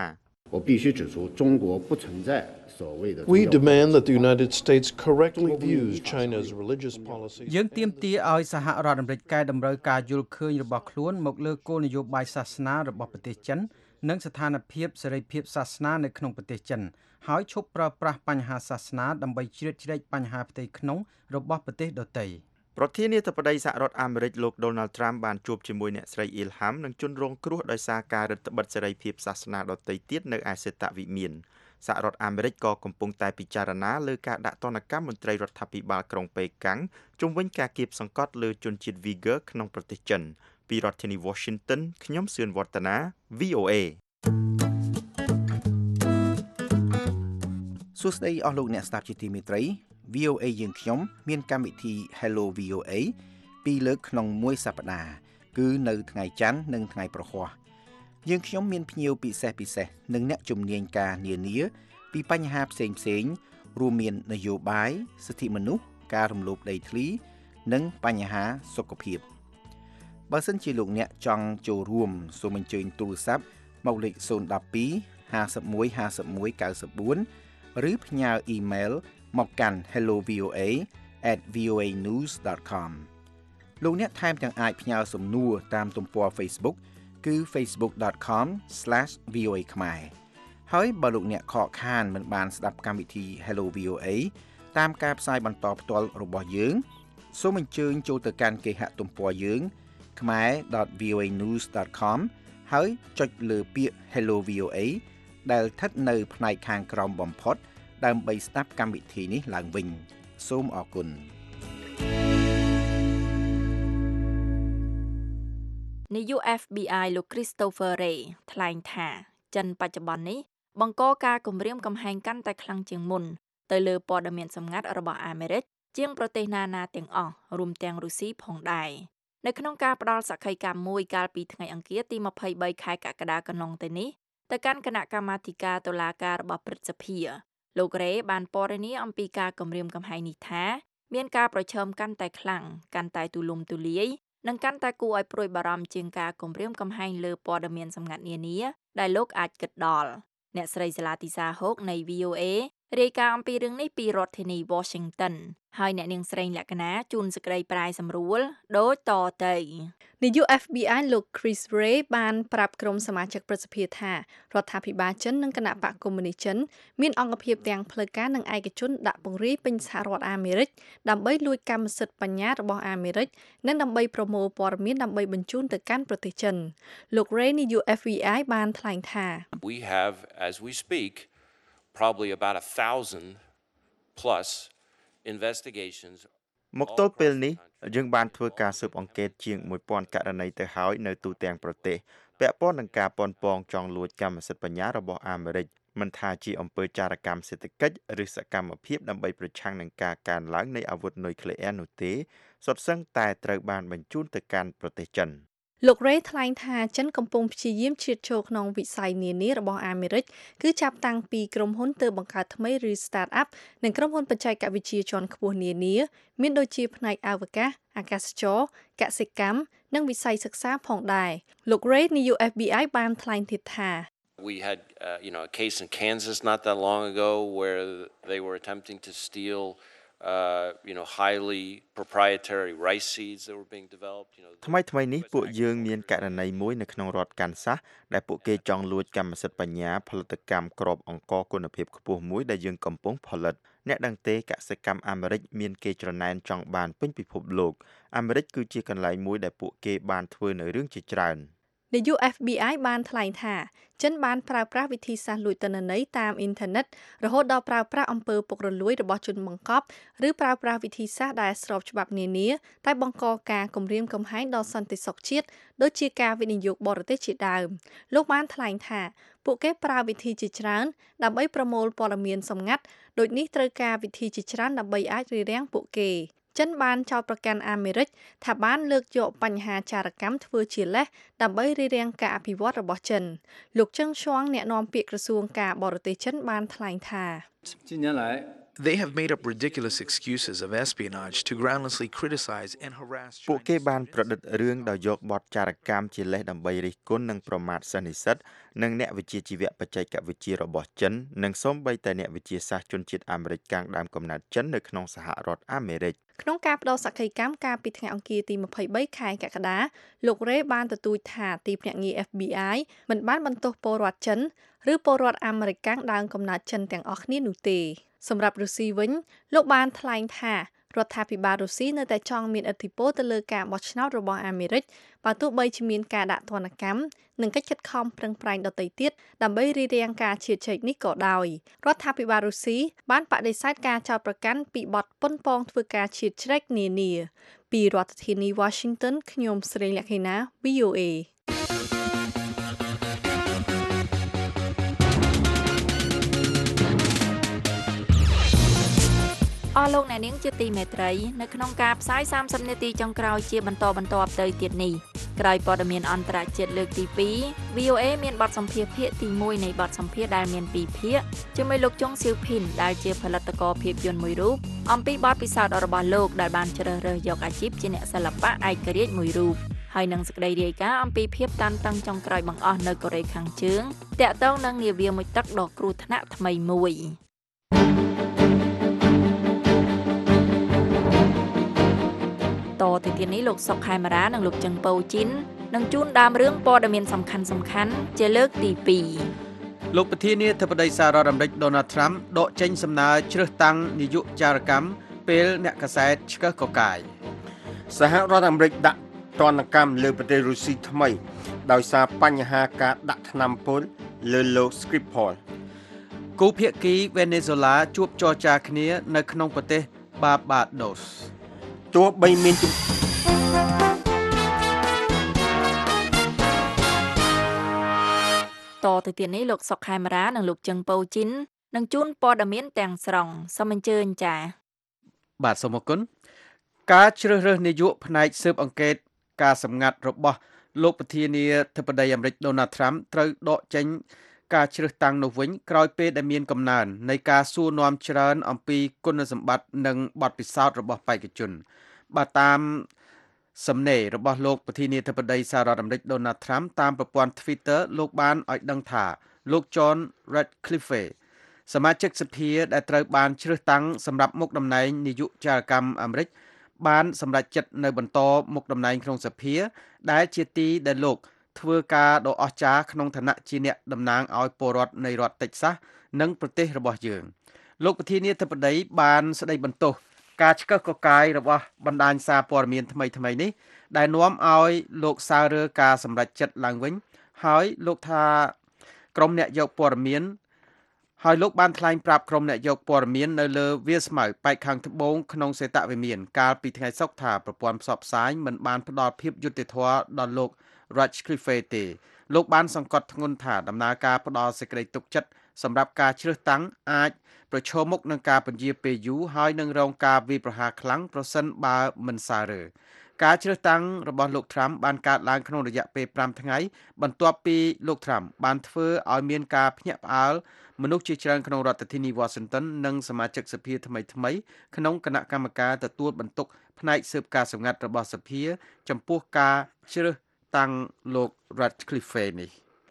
We demand that the United States correctly views China's religious policy. យើងទាមទារឲ្យសហរដ្ឋអាមេរិកកែតម្រូវការយល់ឃើញរបស់ខ្លួនមកលើគោលនយោបាយសាសនារបស់ប្រទេសចិននិងស្ថានភាពសេរីភាពសាសនានៅក្នុងប្រទេសចិនហើយឈប់ប្រើប្រាស់បញ្ហាសាសនាដើម្បីជ្រៀតជ្រែកបញ្ហាផ្ទៃក្នុងរបស់ប្រទេសដទៃប្រធានាធិបតីសហរដ្ឋអាមេរិកលោក Donald Trump បានជួបជាមួយអ្នកស្រីអ៊ីលហាំនិងជនរងគ្រោះដោយសារការរឹតបន្តឹងសេរីភាពសាសនាដទៃទៀតនៅឯសេតវិមានសហរដ្ឋអាមេរិកក៏កំពុងតែពិចារណាលើការដាក់ទណ្ឌកម្មមន្ត្រីរដ្ឋាភិបាលក្រុងប៉េកាំងជុំវិញការគៀបសង្កត់លើជនជាតិ Uyghur ក្នុងប្រទេសចិនពីរដ្ឋធានី Washington ខ្ញុំសឿនវឌ្ឍនា V O A សួស្តីអស់លោកអ្នកស្ដាប់ជាទីមេត្រី V O A យើងខ្ញុំមានកម្មវិធី Hello V O A ពីរលើកក្នុងមួយសប្តាហ៍គឺនៅថ្ងៃច័ន្ទនិងថ្ងៃប្រហ័សយើងខ្ញុំមានភ្ញៀវពិសេសពិសេសនិងអ្នកជំនាញការនានាពីបញ្ហាផ្សេងផ្សេងរួមមាននយោបាយសិទ្ធិមនុស្សការរំលោភដីធ្លីនិងបញ្ហាសុខភាពបើសិនជាលោកអ្នកចង់ចូលរួមសូមអញ្ជើញទូរស័ព្ទមកលេខศูนย์ một hai ห้าสิบเอ็ด ห้าสิบเอ็ด เก้าสิบสี่ឬផ្ញើអ៊ីមែលមកកាន់ hello v o a at v o a news dot com លោកអ្នកថែមទាំងអាចផ្ញើសំណួរតាមទំព័រ Facebook គឺ facebook dot com slash v o a ខ្មែរហើយបើលោកអ្នកខកខានមិនបានស្ដាប់កម្មវិធី Hello វី អូ เอ តាមការផ្សាយបន្តផ្ទាល់របស់យើងសូមអញ្ជើញចូលទៅកាន់គេហទំព័រយើង khmae dot v o a news dot com ហើយចុចលើពាក្យ Hello វី អូ เอ ដែលស្ថិតនៅផ្នែកខាងក្រោមបំផុតដើម្បីស្ដាប់កម្មវិធីនេះឡើងវិញសូមអរគុណនាយក F B I លោក Christopher Wray ថ្លែងថាចិនបច្ចុប្បន្ននេះបង្កការគំរាមកំហែងកាន់តែខ្លាំងជាងមុនទៅលើព័ត៌មានសម្ងាត់របស់អាមេរិកជាងប្រទេសណាណាទាំងអស់រួមទាំងរុស្ស៊ីផងដែរនៅក្នុងការផ្ដល់សក្ខីកម្មមួយកាលពីថ្ងៃអង្គារទីยี่สิบสามខែកក្កដាកន្លងទៅនេះទៅកាន់គណៈកម្មាធិការតុលាការរបស់ព្រឹទ្ធសភាលោករ៉េបានពណ៌នាអំពីការគំរាមកំហែងនេះថាមានការប្រឈមកាន់តែខ្លាំងកាន់តែទូលំទូលាយនិងកាន់តែគួរឲ្យព្រួយបារម្ភជាងការគំរាមកំហែងលើព័ត៌មានសម្ងាត់នានាដែលលោកអាចគិតដល់អ្នកស្រីសាឡាទីសាហុកនៃ V O A រាយការណ៍អំពីរឿងនេះពីរដ្ឋធានី Washington ហើយអ្នកនាងស្រីលក្ខណាជូនសេចក្តីប្រាយសម្រួលដូចតទៅនាយក F B I លោក Chris Wray បានប្រាប់ក្រុមសមាជិកព្រឹទ្ធសភាថារដ្ឋាភិបាលចិននិងគណៈបកកុម្មុយនីសចិនមានអង្គភាពទាំងផ្លូវការនិងឯកជនដាក់ពង្រាយពេញសហរដ្ឋអាមេរិកដើម្បីលួចកម្មសិទ្ធិបញ្ញារបស់អាមេរិកនិងដើម្បីប្រមូលព័ត៌មានដើម្បីបញ្ជូនទៅកាន់ប្រទេសចិនលោក Wray នាយក F B I បានថ្លែងថា We have as we speak probably about a thousand plus investigations មកទល់ពេលនេះយើងបានធ្វើការស៊ើបអង្កេតជាងone thousandករណីទៅហើយនៅទូទាំងប្រទេសពាក់ព័ន្ធនឹងការប៉ុនប៉ងចង់លួចកម្មសិទ្ធិបញ្ញារបស់អាមេរិកមិនថាជាអំពើចារកម្មសេដ្ឋកិច្ចឬសកម្មភាពដើម្បីប្រឆាំងនឹងការកើនឡើងនៃអាវុធនុយក្លេអ៊ែរនោះទេសុទ្ធសឹងតែត្រូវបានបញ្ជូនទៅកាន់ប្រទេសចិនលោក Wray ថ្លែងថាចិនកំពុងព្យាយាមឈានចូលក្នុងវិស័យនានារបស់អាមេរិកគឺចាប់តាំងពីក្រុមហ៊ុនទើបបង្កើតថ្មីឬ Start-up និងក្រុមហ៊ុនបច្ចេកវិទ្យាជាន់ខ្ពស់នានាមានដូចជាផ្នែកអវកាសអាកាសចរណ៍កសិកម្មនិងវិស័យសិក្សាផងដែរលោក Wray នាយក F B I បានថ្លែងទៀតថា We had uh, you know a case in Kansas not that long ago where they were attempting to steal Uh, you know highly proprietary rice seeds that were being developed you know ថ្មីថ្មីនេះពួកយើងមានករណីមួយនៅក្នុងរដ្ឋកាន់សាសដែលពួកគេចង់លួចកម្មសិទ្ធិបញ្ញាផលិតកម្មគ្រាប់អង្ករគុណភាពខ្ពស់មួយដែលយើងកំពុងផលិតអ្នកដឹងទេកសិកម្មអាមេរិកមានគេច្រណែនចង់បានពេញពិភពលោកអាមេរិកគឺជាកន្លែងមួយដែលពួកគេបានធ្វើនៅរឿងជាច្រើននាយក F B I បានថ្លែងថាចិនបានប្រើប្រាស់វិធីសាស្ត្រលួចទិន្នន័យតាមអ៊ីនធឺណិតរហូតដល់ប្រើប្រាស់អំពើពុករលួយរបស់ជនបង្កប់ឬប្រើប្រាស់វិធីសាស្ត្រដែលស្របច្បាប់នានាតែបង្កការគំរាមកំហែងដល់សន្តិសុខជាតិដូចជាការវិនិយោគបរទេសជាដើមលោកបានថ្លែងថាពួកគេប្រើវិធីជាច្រើនដើម្បីប្រមូលព័ត៌មានសម្ងាត់ដូចនេះត្រូវការវិធីជាច្រើនដើម្បីអាចរារាំងពួកគេចិនបានចោទប្រកាន់អាមេរិកថាបានលើកយកបញ្ហាចារកម្មធ្វើជាលេសដើម្បីរារាំងការអភិវឌ្ឍរបស់ចិនលោកជឹងឈួងអ្នកនាំពាក្យក្រសួងការបរទេសចិនបានថ្លែងថា They have made up ridiculous excuses of espionage to groundlessly criticize and harass China. ពួកគេបានប្រឌិតរឿងដោយយកបទចារកម្មជាលេសដើម្បីរិះគន់និងប្រមាថសិស្សនិស្សិតនិងអ្នកវិជ្ជាជីវៈបច្ចេកវិទ្យារបស់ចិននិងសូម្បីតែអ្នកវិទ្យាសាស្ត្រជនជាតិអាមេរិកកាំងដើមកំណើតចិននៅក្នុងសហរដ្ឋអាមេរិកក្នុងការផ្ដល់សក្ខីកម្មកាលពីថ្ងៃអង្គារទីยี่สิบสามខែកក្កដាលោក Wray បានទទូចថាទីភ្នាក់ងារ F B I មិនបានបន្ទោសពលរដ្ឋចិនឬពលរដ្ឋអាមេរិកកាំងដើមកំណើតចិនទាំងអស់គ្នានោះទេសម្រាប់រុស្ស៊ីវិញលោកបានថ្លែងថារដ្ឋាភិបាលរុស្ស៊ីនៅតែចង់មានឥទ្ធិពលទៅលើការបោះឆ្នោតរបស់អាមេរិកបើទោះបីជាមានការដាក់ទណ្ឌកម្មនិងកិច្ចខិតខំប្រឹងប្រែងដទៃទៀតដើម្បីរារាំងការឈៀតឆេកនេះក៏ដោយរដ្ឋាភិបាលរុស្ស៊ីបានបដិសេធការចោទប្រកាន់ពីបទប៉ុនប៉ងធ្វើការឈៀតឆេកនានាពីរដ្ឋធានី Washington ខ្ញុំស្រីលក្ខិណា V O A អស់លោកអ្នកនាងជាទីមេត្រីនៅក្នុងការផ្សាយសាមសិបនាទីចុងក្រោយជាបន្តបន្ទាប់ទៅទៀតនេះក្រោយព័ត៌មានអន្តរជាតិលើកទីពីរ V O A មានបទសម្ភាសន៍ភាគទីមួយនៃបទសម្ភាសន៍ដែលមានពីរភាគជាមួយលោកជុងសៀវភីនដែលជាផលិតករភាពយន្តមួយរូបអំពីបទពិសោធន៍របស់លោកដែលបានជ្រើសរើសយកអាជីពជាអ្នកសិល្បៈឯករាជ្យមួយរូបហើយនឹងសេចក្តីរាយការណ៍អំពីភាពតានតឹងចុងក្រោយបង្អស់នៅកូរ៉េខាងជើងតាក់ទងនឹងនាវាមួយទឹកដ៏គ្រោះថ្នាក់ថ្មីមួយតទៅទៀតនេះលោកសុកខេមរានិងលោកចឹងប៉ូជីននឹងជូនដើមរឿងព័ត៌មានសំខាន់សំខាន់ជាលើកទីពីរលោកប្រធានាធិបតីសហរដ្ឋអាមេរិក Donald Trump ដកចេញសំណើជ្រើសតាំងនាយកចារកម្មពេលអ្នកកាសែតឆ្កឹះកកាយសហរដ្ឋអាមេរិកដាក់ទណ្ឌកម្មលើប្រទេសរុស្ស៊ីថ្មីដោយសារបញ្ហាការដាក់ថ្នាំពុលលើលោក Skripal គូភាគីវេណេស៊ុឡាជួបចរចាគ្នានៅក្នុងប្រទេស Barbados ទោះបីមានជំតទៅទៀតនេះលោកសុកខេមរានិងលោកចឹងប៉ូជីននឹងជូនព័ត៌មានទាំងស្រុងសូមអញ្ជើញចា៎បាទសូមអរគុណការជ្រើសរើសនាយកផ្នែកស៊ើបអង្កេតការសម្ងាត់របស់លោកប្រធានាធិបតីអាមេរិក Donald Trump ត្រូវដកចេញការជ្រើសតាំងនោះវិញក្រោយពេលដែលមានកំណើននៃការសួរនាំច្រើនអំពីគុណសម្បត្តិនិងបទពិសោធន៍របស់បេក្ខជនបាទតាមសំណេររបស់លោកប្រធានាធិបតីសហរដ្ឋអាមេរិក Donald Trump តាមប្រព័ន្ធ Twitter លោកបានឲ្យដឹងថាលោក John Ratcliffe សមាជិកសភាដែលត្រូវបានជ្រើសតាំងសម្រាប់មុខតំណែងនាយកចារកម្មអាមេរិកបានសម្រេចចិត្តនៅបន្តមុខតំណែងក្នុងសភាដែលជាទីដែលលោកធ្វើការដ៏អស្ចារ្យក្នុងឋានៈជាអ្នកតំណាងឲ្យពលរដ្ឋនៃរដ្ឋ Texas និងប្រទេសរបស់យើងលោកប្រធានាធិបតីបានស្ដីបន្ទោសការឆ្កឹះកកាយរបស់បណ្ដាញសារព័ត៌មានថ្មីថ្មីនេះដែលនាំឲ្យលោកសាររើការសម្រេចចិត្តឡើងវិញហើយលោកថាក្រុមអ្នកយកព័ត៌មានហើយលោកបានថ្លែងប្រាប់ក្រុមអ្នកយកព័ត៌មាននៅលើវាលស្មៅប៉ែកខាងត្បូងក្នុងសេតវិមានកាលពីថ្ងៃសុក្រថាប្រព័ន្ធផ្សព្វផ្សាយមិនបានផ្ដល់ភាពយុត្តិធម៌ដល់លោក Ratcliffe ទេលោកបានសង្កត់ធ្ងន់ថាដំណើរការផ្ដល់សេចក្តីទុកចិត្តសម្រាប់ការជ្រើសតាំងអាចប្រឈមមុខនឹងការពន្យាពេលយូរហើយនឹងរងការវាយប្រហារខ្លាំងប្រសិនបើមិនសាររើការជ្រើសតាំងរបស់លោក Trump បានកើតឡើងក្នុងរយៈពេលប្រាំថ្ងៃបន្ទាប់ពីលោក Trump បានធ្វើឲ្យមានការភ្ញាក់ផ្អើលមនុស្សជាច្រើនក្នុងរដ្ឋធានី Washington និងសមាជិកសភាថ្មីថ្មីក្នុងគណៈកម្មការទទួលបន្ទុកផ្នែកស៊ើបការសម្ងាត់របស់សភាចំពោះការជ្រើសតាំងលោក Ratcliffe នេះ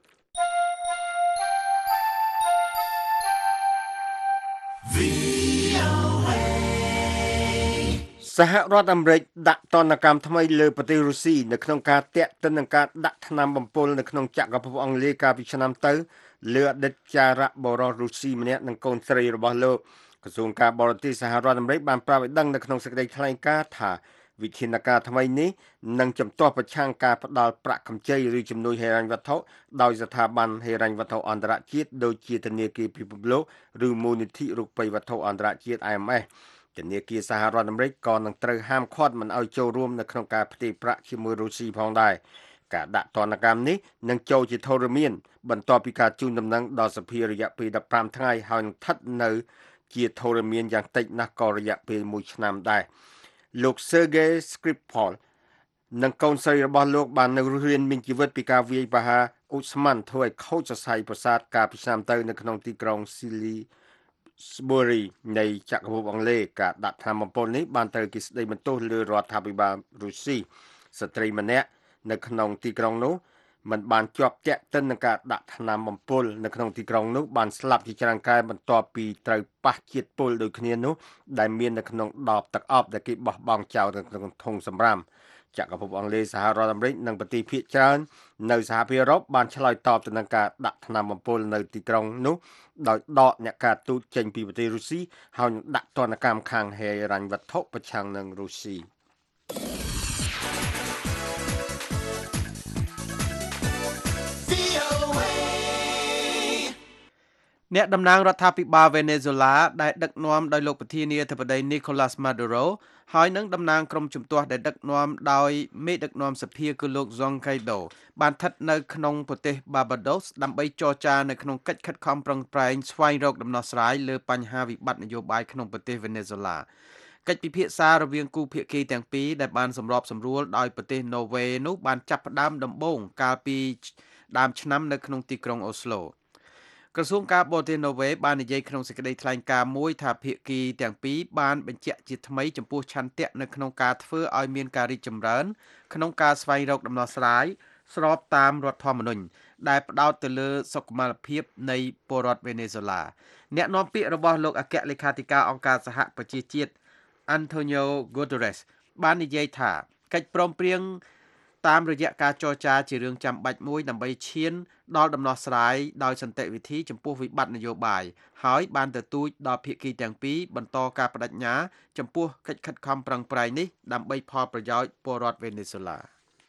សហរដ្ឋអាមេរិកដាក់ទណ្ឌកម្មថ្មីលើប្រទេសរុស្ស៊ីនៅក្នុងការតាក់ទិននឹងការដាក់ថ្នាំបំពុលនៅក្នុងចក្រភពអង់គ្លេសកាលពីឆ្នាំទៅលើអតីតចារបរោះរុស្ស៊ីម្នាក់និងកូនស្រីរបស់លោកក្រសួងការបរទេសសហរដ្ឋអាមេរិកបានប្រាប់ឲ្យដឹងនៅក្នុងសេចក្តីថ្លែងការណ៍ថាវិធានការថ្មីនេះនឹងជំទាស់ប្រឆាំងការផ្ដល់ប្រាក់កម្ចីឬជំនួយហិរញ្ញវត្ថុដោយស្ថាប័នហិរញ្ញវត្ថុអន្តរជាតិដូចជាធនាគារពិភពលោកឬមូលនិធិរូបិយវត្ថុអន្តរជាតិ I M F ធនាគារសហរដ្ឋអាមេរិកក៏នឹងត្រូវហាមឃាត់មិនឲ្យចូលរួមនៅក្នុងការផ្ទេរប្រាក់ជាមួយរុស្ស៊ីផងដែរការដាក់ទណ្ឌកម្មនេះនឹងចូលជាធរមានបន្ទាប់ពីការជូនដំណឹងដល់សភារយៈពេលដប់ប្រាំថ្ងៃហើយនឹងស្ថិតនៅជាធរមានយ៉ាងតិចណាស់ក៏រយៈពេលមួយឆ្នាំដែរលោក Sergei Skripal និងកូនស្រីរបស់លោកបាននៅរស់រានមានជីវិតពីការវាយប្រហារឧស្ម័នធ្វើឲ្យខូចសរសៃប្រសាទកាលពីឆ្នាំទៅនៅក្នុងទីក្រុង Salisbury នៃចក្រភពអង់គ្លេសការដាក់ថ្នាំបំពុលនេះបានត្រូវគេស្ដីបន្ទោសលើរដ្ឋាភិបាលរុស្ស៊ីស្ត្រីម្នាក់នៅក្នុងទីក្រុងនោះមិនបានជាប់តាក់ទិននឹងការដាក់ថ្នាំបំពុលនៅក្នុងទីក្រុងនោះបានស្លាប់ជាច្រើនកែបន្ទាប់ពីត្រូវប៉ះជាតិពុលដូចគ្នានោះដែលមាននៅក្នុងដបទឹកអប់ដែលគេបោះបង់ចោលនៅក្នុងធុងសម្រាមចក្រភពអង់គ្លេសសហរដ្ឋអាមេរិកនិងប្រទេសភាគច្រើននៅសហភាពអឺរ៉ុបបានឆ្លើយតបទៅនឹងការដាក់ថ្នាំបំពុលនៅទីក្រុងនោះដោយដកអ្នកការទូតចេញពីប្រទេសរុស្ស៊ីហើយនឹងដាក់ទណ្ឌកម្មខាងហិរញ្ញវត្ថុប្រឆាំងនឹងរុស្ស៊ីអ្នកតំណាងរដ្ឋាភិបាលវេណេស៊ុយឡាដែលដឹកនាំដោយលោកប្រធានាធិបតី Nicolas Maduro ហើយនឹងតំណាងក្រុមជំទាស់ដែលដឹកនាំដោយមេដឹកនាំសភាគឺលោក Juan Guaido បានស្ថិតនៅក្នុងប្រទេស Barbados ដើម្បីចរចានៅក្នុងកិច្ចខិតខំប្រឹងប្រែងស្វែងរកដំណោះស្រាយលើបញ្ហាវិបត្តិនយោបាយក្នុងប្រទេសវេណេស៊ុយឡាកិច្ចពិភាក្សារវាងគូភាគីទាំងពីរដែលបានសម្របសម្រួលដោយប្រទេសណូវេនោះបានចាប់ផ្ដើមដំបូងកាលពីដើមឆ្នាំនៅក្នុងទីក្រុងអូស្ឡូក្រសួងការបរទេសណូវេបាននិយាយក្នុងសេចក្តីថ្លែងការណ៍មួយថាភាគីទាំងពីរបានបញ្ជាក់ជាថ្មីចំពោះឆន្ទៈនៅក្នុងការធ្វើឲ្យមានការរីកចម្រើនក្នុងការស្វែងរកដំណោះស្រាយស្របតាមរដ្ឋធម្មនុញ្ញដែលផ្ដោតទៅលើសុខុមាលភាពនៃពលរដ្ឋវេណេស៊ុយឡាអ្នកនាំពាក្យរបស់លោកអគ្គលេខាធិការអង្គការសហប្រជាជាតិ Antonio Guterres បាននិយាយថាកិច្ចព្រមព្រៀងតាមរយៈការចរចាជារឿងចាំបាច់មួយដើម្បីឈានដល់ដំណោះស្រាយដោយសន្តិវិធីចំពោះវិបត្តិនយោបាយហើយបានទទូចដល់ភាគីទាំងពីរបន្តការបដិញ្ញាចំពោះកិច្ចខិតខំប្រឹងប្រែងនេះដើម្បីផលប្រយោជន៍ពលរដ្ឋវេណេស៊ុយឡា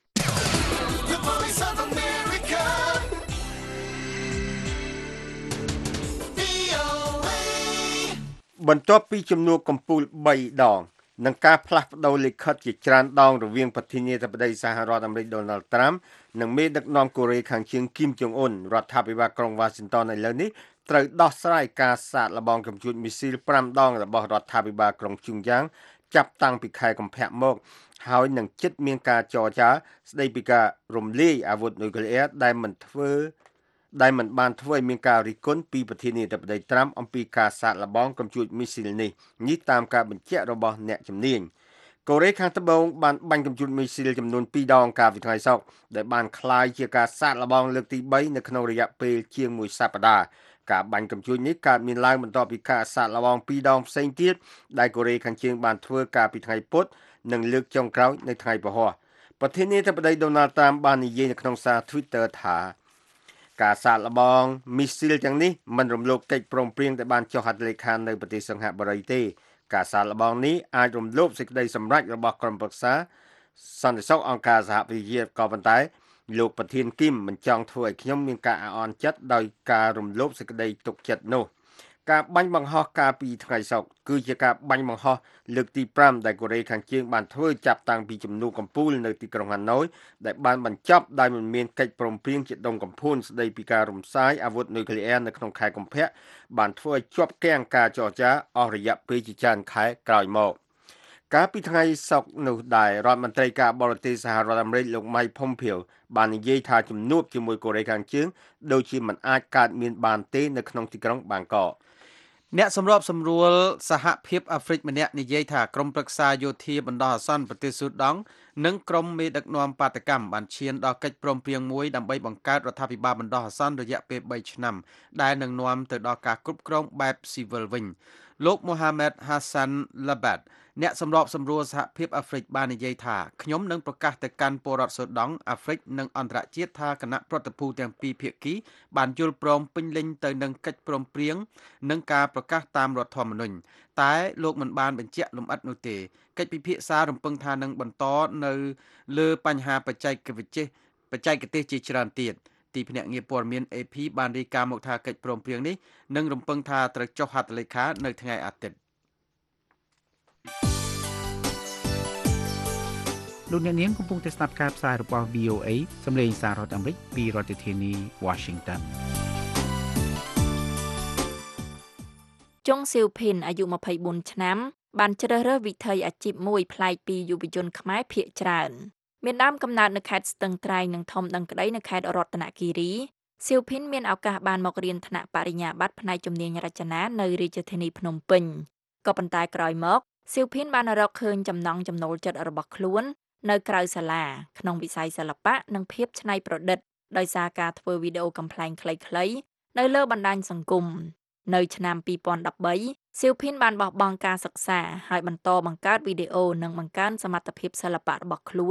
បន្ទាប់ពីជំនួបកំពូលបីដងនឹងការផ្លាស់ប្តូរលិខិតជាច្រើនដងរវាងប្រធានាធិបតីសហរដ្ឋអាមេរិក Donald Trump និងមេដឹកនាំកូរ៉េខាងជើង Kim Jong Un រដ្ឋាភិបាលក្រុង Washington ឥឡូវនេះត្រូវដោះស្រាយការសាកល្បងកំជួចមីស៊ីលប្រាំដងរបស់រដ្ឋាភិបាលក្រុងជុងយ៉ាងចាប់តាំងពីខែកុម្ភៈមកហើយនឹងជិតមានការចរចាស្ដីពីការរំលាយអាវុធនុយក្លេអ៊ែរដែលមិនធ្វើដែលមិនបានធ្វើឲ្យមានការរិះគន់ពីប្រធានាធិបតី Trump អំពីការសាកល្បងកំជួចមីស៊ីលនេះនេះតាមការបញ្ជាក់របស់អ្នកជំនាញកូរ៉េខាងត្បូងបានបាញ់កំជួចមីស៊ីលចំនួនពីរដងកាលពីថ្ងៃសុក្រដែលបានคล้ายជាការសាកល្បងលើកទីបីនៅក្នុងរយៈពេលជាងមួយសប្តាហ៍ការបាញ់កំជួចនេះកើតមានឡើងបន្ទាប់ពីការសាកល្បងពីរដងផ្សេងទៀតដែលកូរ៉េខាងជើងបានធ្វើកាលពីថ្ងៃពុធនិងលើកចុងក្រោយនៅថ្ងៃពហុប្រធានាធិបតី Donald Trump បាននិយាយនៅក្នុងសារ Twitter ថាការសាកល្បងមីស៊ីលទាំងនេះមិនរំលោភកិច្ចព្រមព្រៀងដែលបានចុះហត្ថលេខានៅប្រទេសសិង្ហបុរីទេការសាកល្បងនេះអាចរំលោភសេចក្តីសម្រេចរបស់ក្រុមប្រឹក្សាសន្តិសុខអង្គការសហប្រជាជាតិក៏ប៉ុន្តែលោកប្រធានគីមមិនចង់ធ្វើឲ្យខ្ញុំមានការអាក់អន់ចិត្តដោយការរំលោភសេចក្តីទុកចិត្តនោះការបាញ់បង្ហោះកាលពីថ្ងៃសុក្រគឺជាការបាញ់បង្ហោះលើកទីប្រាំដែលកូរ៉េខាងជើងបានធ្វើចាប់តាំងពីជំនួបកំពូលនៅទីក្រុងហាណូយដែលបានបញ្ចប់ដោយមិនមានកិច្ចព្រមព្រៀងជាដុំកំភួនស្តីពីការរំសាយអាវុធនុយក្លេអ៊ែរនៅក្នុងខែកុម្ភៈបានធ្វើឲ្យជាប់គាំងការចរចាអស់រយៈពេលជាច្រើនខែក្រោយមកកាលពីថ្ងៃសុក្រនោះដែររដ្ឋមន្ត្រីការបរទេសសហរដ្ឋអាមេរិកលោក Mike Pompeo បាននិយាយថាជំនួបជាមួយកូរ៉េខាងជើងដូចជាមិនអាចកើតមានបានទេនៅក្នុងទីក្រុងបាងកកអ្នកសម្របសម្រួលសហភាពអាហ្វ្រិកម្នាក់និយាយថាក្រុមប្រឹក្សាយោធាបណ្ដោះអាសន្នប្រទេសស៊ូដង់និងក្រុមមេដឹកនាំបាតកម្មបានឈានដល់កិច្ចព្រមព្រៀងមួយដើម្បីបង្កើតរដ្ឋាភិបាលបណ្ដោះអាសន្នរយៈពេលបីឆ្នាំដែលនឹងនាំទៅដល់ការគ្រប់គ្រងបែបស៊ីវិលវិញលោក Mohamed Hassan Labat អ្នកសម្របសម្រួលសហភាពអាហ្វ្រិកបាននិយាយថាខ្ញុំនឹងប្រកាសទៅកាន់ពលរដ្ឋស៊ូដង់អាហ្វ្រិកនិងអន្តរជាតិថាគណៈប្រតិភូទាំងពីរភាគីបានយល់ព្រមពេញលេញទៅនឹងកិច្ចព្រមព្រៀងនិងការប្រកាសតាមរដ្ឋធម្មនុញ្ញតែលោកមិនបានបញ្ជាក់លម្អិតនោះទេកិច្ចពិភាក្សារំពឹងថានឹងបន្តនៅលើបញ្ហាបច្ចេកវិទ្យាបច្ចេកទេសជាច្រើនទៀតទីភ្នាក់ងារព័ត៌មាន A P បានរាយការណ៍មកថាកិច្ចព្រមព្រៀងនេះនឹងរំពឹងថាត្រូវចុះហត្ថលេខានៅថ្ងៃអាទិត្យលោកអ្នកនាងកំពុងតែស្ដាប់ការផ្សាយរបស់ V O A សម្លេងសាររដ្ឋអាមេរិកពីរដ្ឋធានី Washington ចុងស៊ីវភីនអាយុម្ភៃបួនឆ្នាំបានជ្រើសរើសវិថីអាជីពមួយប្លែកពីយុវជនខ្មែរភាគច្រើនមានដើមកំណើតនៅខេត្តស្ទឹងត្រែងនិងធំដឹងក្តីនៅខេត្តរតនគិរីស៊ីវភីនមានឱកាសបានមករៀនថ្នាក់បរិញ្ញាបត្រផ្នែកជំនាញរចនានៅរាជធានីភ្នំពេញក៏ប៉ុន្តែក្រោយមកស៊ីវភីនបានរកឃើញចំណង់ចំណូលចិត្តរបស់ខ្លួននៅក្រៅសាលាក្នុងវិស័យសិល្បៈនិងភាពច្នៃប្រឌិតដោយសារការធ្វើវីដេអូកំប្លែងខ្លីៗនៅលើបណ្ដាញសង្គមនៅឆ្នាំពីរពាន់ដប់បីស៊ីវភីនបានបោះបង់ការសិក្សាហើយបន្តបង្កើតវីដេអូនិងបង្កើនសមត្ថភាពសិល្បៈរបស់ខ្លួន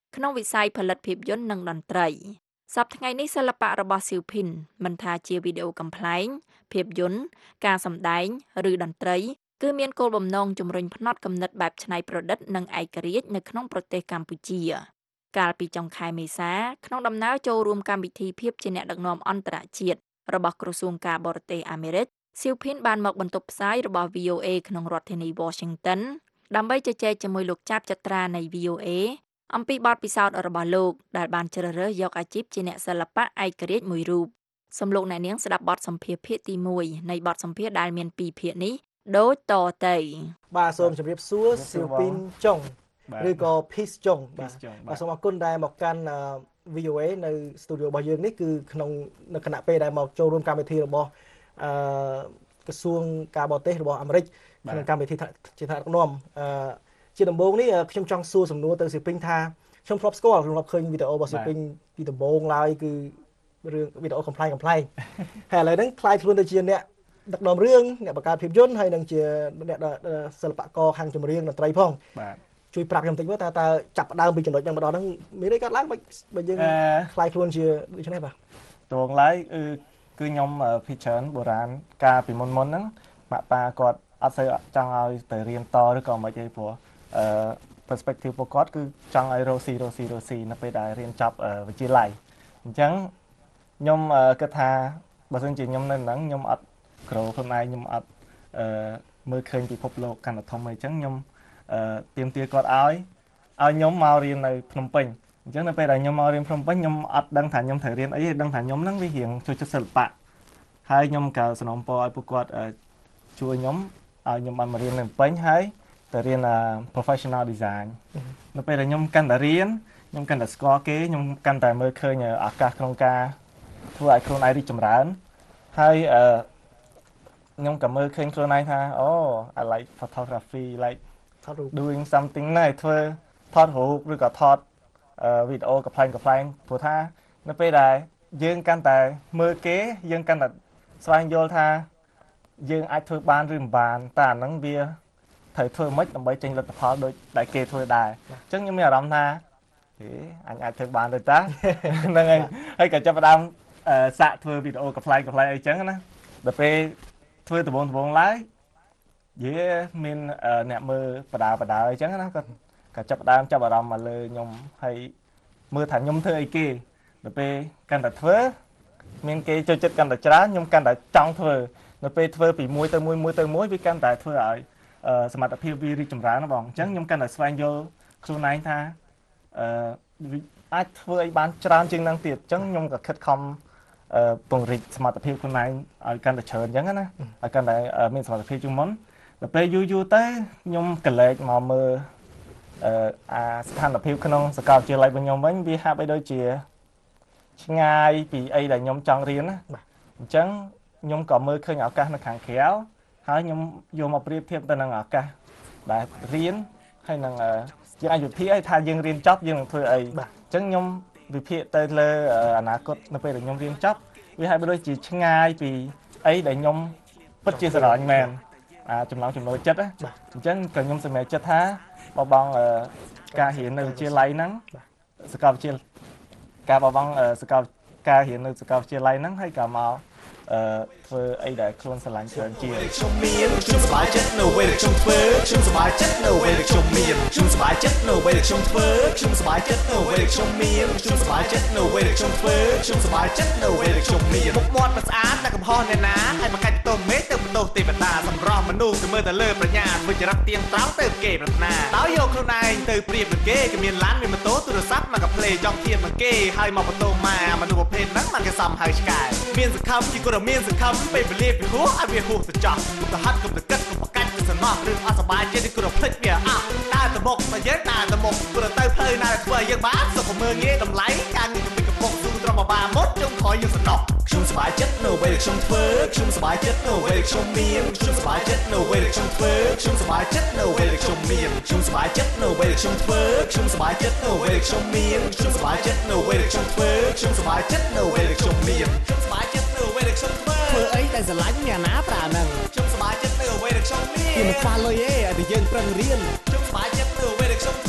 ក្នុងវិស័យផលិតភាពយន្តនិងតន្ត្រីសប្តាហ៍ថ្ងៃនេះសិល្បៈរបស់ស៊ីវភីនមិនថាជាវីដេអូកំប្លែងភាពយន្តការសម្ដែងឬតន្ត្រីគឺមានគោលបំណងជំរុញផ្នត់គំនិតបែបច្នៃប្រឌិតនិងឯករាជ្យនៅក្នុងប្រទេសកម្ពុជាកាលពីចុងខែមេសាក្នុងដំណើរចូលរួមកម្មវិធីភាពជាអ្នកដឹកនាំអន្តរជាតិរបស់ក្រសួងការបរទេសអាមេរិកស៊ីវភីនបានមកបន្ទប់ផ្សាយរបស់ វី អូ អេ ក្នុងរដ្ឋធានី Washington ដើម្បីជជែកជាមួយលោកចាប់ចត្រានៃ វី អូ អេ អំពីបទពិសោធន៍របស់លោកដែលបានជ្រើសរើសយកអាជីពជាអ្នកសិល្បៈឯករាជ្យមួយរូបសូមលោកអ្នកនាងស្ដាប់បទសម្ភាសន៍ភាគទីមួយនៃបទសម្ភាសន៍ដែលមានពីរភាគនេះដូចតទៅបាទសូមជម្រាបសួរស៊ីវពីនចុងឬក៏ Peace ចុងបាទបាទសូមអរគុណដែលមកកាន់ វី អូ អេ នៅស្ទូឌីយោរបស់យើងនេះគឺក្នុងនៅគណៈពេលដែលមកចូលរួមកម្មវិធីរបស់អឺក្រសួងការបរទេសរបស់អាមេរិកក្នុងកម្មវិធីជាថ្នាក់ដឹកនាំអឺជាដំបូងនេះខ្ញុំចង់សួរសំណួរទៅស៊ីពីងថាខ្ញុំធ្លាប់ស្គាល់ខ្ញុំធ្លាប់ឃើញវីដេអូរបស់ស៊ីពីងពីដំបូងឡើយគឺរឿងវីដេអូកំ pl ែងកំ pl ែងហើយឥឡូវហ្នឹងខ្លាយខ្លួនទៅជាអ្នកដឹកនាំរឿងអ្នកបង្កើតភាពយន្តហើយនឹងជាអ្នកសិល្បករខាងចម្រៀងតន្ត្រីផងបាទជួយប្រាប់ខ្ញុំតិចមើលតើតើចាប់ដើមពីចំណុចហ្នឹងម្ដងហ្នឹងមានអីកើតឡើងបើយើងខ្លាយខ្លួនជាដូច្នេះបាទតួងឡើយគឺគឺខ្ញុំភិច្រើនបុរាណកាលពីមុនមុនហ្នឹងម៉ាក់ប៉ាគាត់អត់សូវចង់ឲ្យទៅរៀនតឬក៏មិនអីព្រោះអឺ perspective របស់គាត់គឺចង់ឲ្យរស់ស៊ីរស់ស៊ីរស់ស៊ីនៅពេលដែលរៀនចប់វិទ្យាល័យអញ្ចឹងខ្ញុំគិតថាបើសិនជាខ្ញុំនៅហ្នឹងខ្ញុំអត់ក្រខ្លួនឯងខ្ញុំអត់អឺមើលឃើញពិភពលោកកាន់តែធំអីចឹងខ្ញុំអឺទៀមទាគាត់ឲ្យឲ្យខ្ញុំមករៀននៅភ្នំពេញអញ្ចឹងនៅពេលដែលខ្ញុំមករៀនភ្នំពេញខ្ញុំអត់ដឹងថាខ្ញុំត្រូវរៀនអីទេដឹងថាខ្ញុំហ្នឹងវារៀងចូលចិត្តសិល្បៈហើយខ្ញុំក៏សំណូមពរឲ្យពួកគាត់ជួយខ្ញុំឲ្យខ្ញុំបានមករៀននៅភ្នំពេញហើយទៅរៀន professional design នៅពេលដែលខ្ញុំកាន់តែរៀនខ្ញុំកាន់តែស្គាល់គេខ្ញុំកាន់តែមើលឃើញឱកាសក្នុងការធ្វើឲ្យខ្លួនឯងរីកចម្រើនហើយអឺខ្ញុំក៏មើលឃើញខ្លួនឯងថាអូ I like photography like doing something ណែធ្វើថតរូបឬក៏ថតវីដេអូកំ pl ែងកំ pl ែងព្រោះថានៅពេលដែលយើងកាន់តែមើលគេយើងកាន់តែស្វែងយល់ថាយើងអាចធ្វើបានឬមិនបានតែអាហ្នឹងវាត្រូវធ្វើម៉េចដើម្បីចេញលទ្ធផលដូចដែលគេធ្វើដែរអញ្ចឹងខ្ញុំមានអារម្មណ៍ថាហេអញអាចធ្វើបានទៅតាហ្នឹងហើយហើយក៏ចាប់ផ្ដើមសាកធ្វើវីដេអូកំ pl ែងកំ pl ែងអីចឹងណាដល់ពេលធ្វើដំបងដំបងឡើយយេមានអ្នកមើលបដាបដាអីចឹងណាក៏ក៏ចាប់ផ្ដើមចាប់អារម្មណ៍មកលើខ្ញុំហើយមើលថាខ្ញុំធ្វើអីគេដល់ពេលកាន់តែធ្វើមានគេចូលចិត្តកាន់តែច្រើនខ្ញុំកាន់តែចង់ធ្វើដល់ពេលធ្វើពីមួយទៅមួយមួយទៅមួយវាកាន់តែធ្វើឲ្យសមត្ថភាពវារីកចម្រើនណាបងអញ្ចឹងខ្ញុំកាន់តែស្វែងយល់ខ្លួនឯងថាអឺអាចធ្វើអីបានច្រើនជាងហ្នឹងទៀតអញ្ចឹងខ្ញុំក៏ខិតខំពង្រីកសមត្ថភាពខ្លួនឯងឲ្យកាន់តែច្រើនអញ្ចឹងណាឲ្យកាន់តែមានសមត្ថភាពជាងមុនដល់ពេលយូរយូរទៅខ្ញុំកលែកមកមើលអឺអាស្ថានភាពក្នុងសាកលវិទ្យាល័យរបស់ខ្ញុំវិញវាហាក់បីដូចជាឆ្ងាយពីអីដែលខ្ញុំចង់រៀនណាអញ្ចឹងខ្ញុំក៏មើលឃើញឱកាសនៅខាងក្រៅហើយខ្ញុំយកមកប្រៀបធៀបទៅនឹងឱកាសដែលរៀនហើយនឹងយើងអាចវិភាគឲ្យថាយើងរៀនចប់យើងនឹងធ្វើអីអញ្ចឹងខ្ញុំវិភាគទៅលើអនាគតនៅពេលដែលខ្ញុំរៀនចប់វាហាក់បីដូចជាឆ្ងាយពីអីដែលខ្ញុំពិតជាស្រឡាញ់មែនអាចំណងចំណូលចិត្តណាអញ្ចឹងក៏ខ្ញុំសម្រេចចិត្តថាបបងការរៀននៅវិទ្យាល័យហ្នឹងសាកលវិទ្យាការបបងសាកលការរៀននៅសាកលវិទ្យាល័យហ្នឹងហើយក៏មកអឺធ្វើអីដែលខ្លួនស្រឡាញ់ច្រើនជាងខ្ញុំមានខ្ញុំសប្បាយចិត្តនៅពេលដែលខ្ញុំធ្វើខ្ញុំសប្បាយចិត្តនៅពេលដែលខ្ញុំមានខ្ញុំសប្បាយចិត្តនៅពេលដែលខ្ញុំធ្វើខ្ញុំសប្បាយចិត្តនៅពេលដែលខ្ញុំមានខ្ញុំសប្បាយចិត្តនៅពេលដែលខ្ញុំធ្វើខ្ញុំសប្បាយចិត្តនៅពេលដែលខ្ញុំមានមុខមាត់មិនស្អាតតែកំហុសអ្នកណាហើយមកកាច់ទៅមេទៅបន្ទោសទេវតាសម្រស់មនុស្សទៅមើលទៅលើប្រាជ្ញាវិជ្ជារទៀងត្រង់ទៅគេប្រាថ្នាដោយយកខ្លួនឯងទៅប្រៀបនឹងគេក៏មានឡានមានម៉ូតូទូរស័ព្ទមកកាផ្លេចង់ធៀបនឹងគេហើយមកបន្ទោម៉ាមនុស្សប្រភេទហ្នឹងมันគេសំហៅឆ្កែមានសង្ឃឹមជាគាត់មានសង្ឃឹមពេលវេលាវាហួសឲ្យវាហួសទៅចោះទៅហាត់កុំទៅគិតកុំប្រកាច់ទៅសំណោះរឿងអសប្បាយចិត្តគឺរភ្លេចវាអស់ដើរទៅមុខមកយើងដើរទៅមុខព្រោះទៅផ្លូវណាធ្វើឲ្យយើងបានសុខមើលងាយតម្លៃការងារកំពីកំពុកស៊ូត្រង់បាមុតយើងខ້ອຍយើងសំណោះខ្ញុំសប្បាយចិត្តនៅពេលដែលខ្ញុំធ្វើខ្ញុំសប្បាយចិត្តនៅពេលដែលខ្ញុំមានខ្ញុំសប្បាយចិត្តនៅពេលដែលខ្ញុំធ្វើខ្ញុំសប្បាយចិត្តនៅពេលដែលខ្ញុំមានខ្ញុំសប្បាយចិត្តនៅពេលដែលខ្ញុំធ្វើខ្ញុំសប្បាយចិត្តនៅពេលដែលខ្ញុំមានខ្ញុំសប្បាយចិត្តនៅពេលដែលខ្ញុំធ្វើខ្ញុំសប្បាយចិត្តនៅពេលដែលខ្ញុំមានខ្ញុំសប្បាយចិត្តនៅពេលដែលខ្ញុំធ្វើធ្វើអីដែលស្រឡាញ់អ្នកណាប្រាហ្នឹងខ្ញុំសប្បាយចិត្តនៅពេលដែលខ្ញុំមានគឺមិនខ្វះលុយទេឲ្យតែយើងប្រឹងរៀនខ្ញុំសប្បាយចិត្តនៅពេលដែលខ្ញុំធ្វើ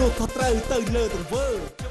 នោះខុសត្រូវទៅលើទង្វើ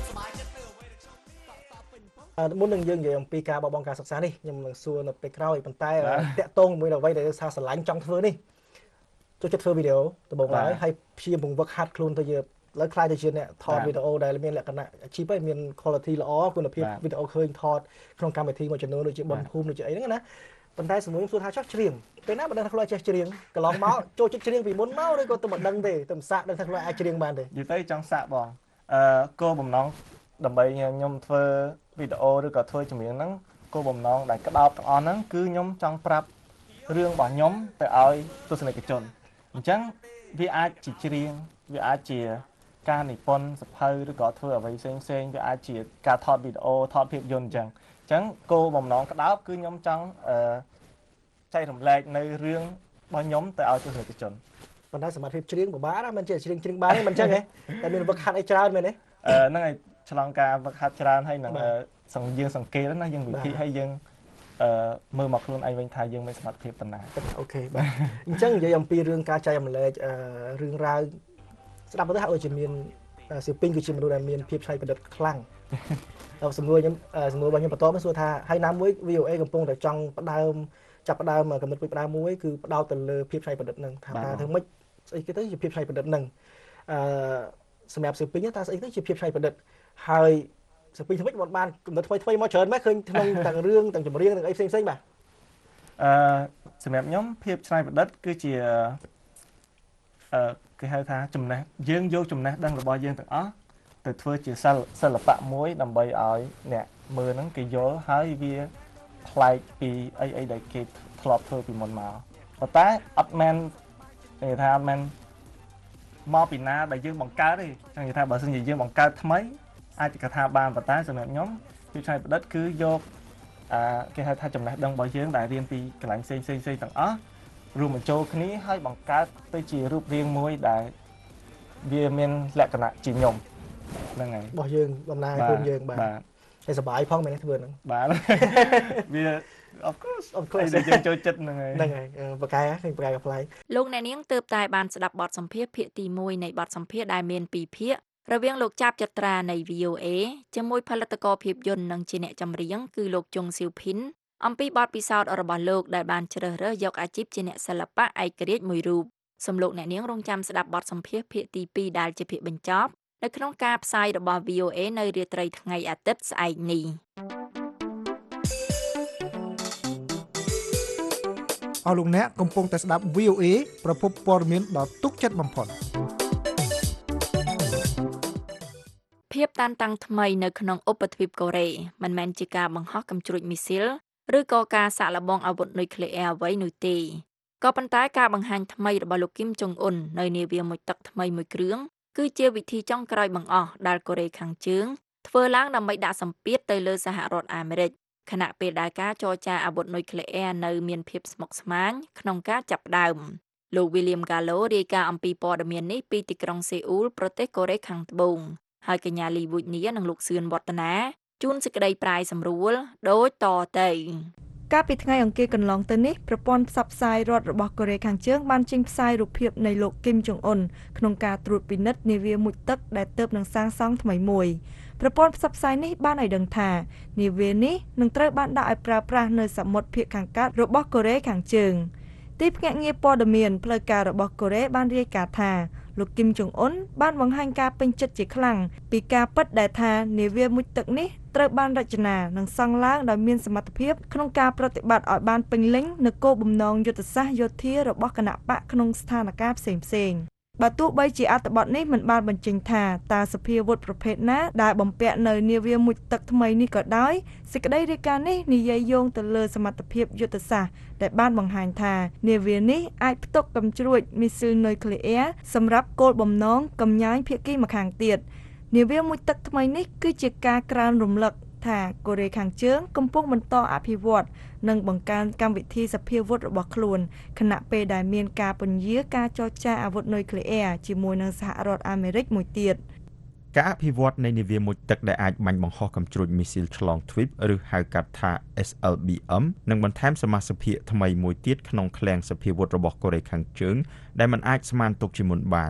មុននឹងយើងនិយាយអំពីការបបង់ការសិក្សានេះខ្ញុំនឹងសួរនៅពេលក្រោយប៉ុន្តែតាក់ទងជាមួយនឹងអ្វីដែលថាស្រឡាញ់ចង់ធ្វើនេះចូលចិត្តធ្វើវីដេអូដំបូងឡើយហើយព្យាយាមបង្វឹកហាត់ខ្លួនទៅជាលើខ្លាយទៅជាអ្នកថតវីដេអូដែលមានលក្ខណៈអាជីពហើយមាន quality ល្អគុណភាពវីដេអូឃើញថតក្នុងកម្មវិធីមួយចំនួនដូចជាបុណ្យភូមិដូចជាអីហ្នឹងណាប៉ុន្តែសម្រួលខ្ញុំសួរថាចោះច្រៀងពេលណាបើដឹងថាខ្លួនចេះច្រៀងកន្លងមកចូលចិត្តច្រៀងពីមុនមកឬក៏ទៅមិនដឹងទេទៅសាកដឹងថាខ្លួនអាចច្រៀងបានទេនិយាយទៅចង់សាកបងអឺគោលបំណងដើម្បីខ្ញុំធ្វើវីដេអូឬក៏ធ្វើចម្រៀងហ្នឹងគោលបំណងដែលក្តោបទាំងអស់ហ្នឹងគឺខ្ញុំចង់ប្រាប់រឿងរបស់ខ្ញុំទៅឲ្យទស្សនិកជនអញ្ចឹងវាអាចជាច្រៀងវាអាចជាការនិពន្ធសភៅឬក៏ធ្វើអ្វីផ្សេងផ្សេងវាអាចជាការថតវីដេអូថតភាពយន្តអញ្ចឹងអញ្ចឹងគោលបំណងក្តោបគឺខ្ញុំចង់អឺចែករំលែកនៅរឿងរបស់ខ្ញុំទៅឲ្យទស្សនិកជនប៉ុន្តែសមត្ថភាពច្រៀងពិបាកណាមិនចេះច្រៀងច្រៀងបានទេមិនអញ្ចឹងទេតែមានវឹកហាត់អីច្រើនមែនទេអឺហ្នឹងហើយឆ្លងការវឹកហាត់ច្រើនហើយនឹងសង្យើងសង្កេតណាយើងវិភាគហើយយើងអឺមើលមកខ្លួនឯងវិញថាយើងមានសមត្ថភាពប៉ុណ្ណាអូខេបាទអញ្ចឹងនិយាយអំពីរឿងការចែករំលែករឿងរ៉ាវស្ដាប់ទៅហាក់ដូចជាមានសៀវពេញគឺជាមនុស្សដែលមានភាពច្នៃប្រឌិតខ្លាំងដល់សំណួរខ្ញុំសំណួររបស់ខ្ញុំបន្តមកសួរថាហើយណាមួយ វី អូ អេ កំពុងតែចង់ផ្ដើមចាប់ផ្ដើមកំណត់ពីផ្ដើមមួយគឺផ្ដោតទៅលើភាពច្នៃប្រឌិតហ្នឹងថាថាធ្វើម៉េចស្អីគេទៅជាភាពច្នៃប្រឌិតហ្នឹងអឺសម្រាប់សៀវពេញថាស្អីទៅជាភាពច្នៃប្រឌិតហើយសៀវពេញធ្វើម៉េចមិនបានកំណត់ថ្មីថ្មីមកច្រើនម៉េចឃើញក្នុងទាំងរឿងទាំងចម្រៀងទាំងអីផ្សេងផ្សេងបាទអឺសម្រាប់ខ្ញុំភាពច្នៃប្រឌិតគឺជាអឺគេហៅថាចំណេះយើងយកចំណេះដឹងរបស់យើងទាំងអស់ទៅធ្វើជាសិល្បៈមួយដើម្បីឲ្យអ្នកមើលហ្នឹងគេយល់ហើយវាប្លែកពីអីអីដែលគេធ្លាប់ធ្វើពីមុនមកប៉ុន្តែអត់មែននិយាយថាអត់មែនមកពីណាដែលយើងបង្កើតទេចង់និយាយថាបើសិនជាយើងបង្កើតថ្មីអាចគេថាបានប៉ុន្តែសម្រាប់ខ្ញុំភាពច្នៃប្រឌិតគឺយកអាគេហៅថាចំណេះដឹងរបស់យើងដែលរៀនពីកន្លែងផ្សេងផ្សេងផ្សេងទាំងអស់រួមបញ្ចូលគ្នាហើយបង្កើតទៅជារូបរាងមួយដែលវាមានលក្ខណៈជាខ្ញុំហ្នឹងហើយរបស់យើងដំណើរខ្លួនយើងបាទហើយសប្បាយផងមែនទេធ្វើហ្នឹងបាទវា of course of course យើងចូលចិត្តហ្នឹងហើយហ្នឹងហើយបកែឃើញបកែកាផ្លែលោកអ្នកនាងទើបតែបានស្ដាប់បទសម្ភាសន៍ភាគទីមួយនៃបទសម្ភាសន៍ដែលមានពីរភាគរវាងលោកចាប់ចត្រានៃ វី អូ អេ ជាមួយផលិតករភាពយន្តនិងជាអ្នកចម្រៀងគឺលោកជុងសៀវភិនអំពីបទពិសោធន៍របស់លោកដែលបានជ្រើសរើសយកអាជីពជាអ្នកសិល្បៈឯករាជ្យមួយរូបសូមលោកអ្នកនាងរងចាំស្ដាប់បទសម្ភាសន៍ភាគទីពីរដែលជាភាគបញ្ចប់នៅក្នុងការផ្សាយរបស់ វី អូ អេ នៅរាត្រីថ្ងៃអាទិត្យស្អែកនេះអស់លោកអ្នកកំពុងតែស្ដាប់ វី អូ អេ ប្រភពព័ត៌មានដ៏ទុកចិត្តបំផុតភាពតានតាំងថ្មីនៅក្នុងឧបទ្វីបកូរ៉េមិនមែនជាការបង្ហោះកាំជ្រួចមីស៊ីលឬក៏ការសាកល្បងអាវុធនុយក្លេអ៊ែរអ្វីនោះទេក៏ប៉ុន្តែការបង្ហាញថ្មីរបស់លោកគីមចុងអ៊ុននៅនាវាមុជទឹកថ្មីមួយគ្រឿងគឺជាវិធីចុងក្រោយបង្អស់ដែលកូរ៉េខាងជើងធ្វើឡើងដើម្បីដាក់សម្ពាធទៅលើសហរដ្ឋអាមេរិកខណៈពេលដែលការចរចាអាវុធនុយក្លេអ៊ែរនៅមានភាពស្មុគស្មាញក្នុងការចាប់ផ្ដើមលោក William Gallo រាយការណ៍អំពីព័ត៌មាននេះពីទីក្រុងសេអ៊ូលប្រទេសកូរ៉េខាងត្បូងហើយកញ្ញាលីវូចនីនិងលោកសឿនវឌ្ឍនាជូនសេចក្តីប្រាយសម្រួលដូចតទៅកាលពីថ្ងៃអង្គារកន្លងទៅនេះប្រព័ន្ធផ្សព្វផ្សាយរដ្ឋរបស់កូរ៉េខាងជើងបានចេញផ្សាយរូបភាពនៃលោកគីមចុងអ៊ុនក្នុងការត្រួតពិនិត្យនាវាមុជទឹកដែលទើបនឹងសាងសង់ថ្មីមួយប្រព័ន្ធផ្សព្វផ្សាយនេះបានឲ្យដឹងថានាវានេះនឹងត្រូវបានដាក់ឲ្យប្រើប្រាស់នៅសមុទ្រភាគខាងកើតរបស់កូរ៉េខាងជើងទីភ្នាក់ងារព័ត៌មានផ្លូវការរបស់កូរ៉េបានរាយការណ៍ថាលោកគីមចុងអ៊ុនបានបង្ហាញការពេញចិត្តជាខ្លាំងពីការពិតដែលថានាវាមុជទឹកនេះត្រូវបានរចនានិងសង់ឡើងដោយមានសមត្ថភាពក្នុងការប្រតិបត្តិឲ្យបានពេញលេញនូវគោលបំណងយុទ្ធសាស្ត្រយោធារបស់គណបកក្នុងស្ថានភាពផ្សេងៗបើទោះបីជាអត្ថបទនេះមិនបានបញ្ចេញថាតើសភាវុធប្រភេទណាដែលបំពាក់នៅនាវាមុជទឹកថ្មីនេះក៏ដោយសេចក្តីរាយការណ៍នេះនិយាយយោងទៅលើសមត្ថភាពយុទ្ធសាស្ត្រដែលបានបង្ហាញថានាវានេះអាចផ្ទុកកាំជ្រួចមីស៊ីលនុយក្លេអ៊ែរសម្រាប់គោលបំណងកំញាញភាគីម្ខាងទៀតនាវាមុជទឹកថ្មីនេះគឺជាការក្រើនរំលឹកថាកូរ៉េខាងជើងកំពុងបន្តអភិវឌ្ឍនិងបង្កើនកម្មវិធីសភាវុធរបស់ខ្លួនខណៈពេលដែលមានការពន្យាការចរចាអាវុធនុយក្លេអ៊ែរជាមួយនឹងសហរដ្ឋអាមេរិកមួយទៀតការអភិវឌ្ឍនៃនាវាមុជទឹកដែលអាចបាញ់បង្ហោះកាំជ្រួចមីស៊ីលឆ្លងទ្វីបឬហៅកាត់ថា เอส แอล บี เอ็ม នឹងបន្ថែមសមាសភាគថ្មីមួយទៀតក្នុងឃ្លាំងសភាវុធរបស់កូរ៉េខាងជើងដែលមិនអាចស្មានទុកជាមុនបាន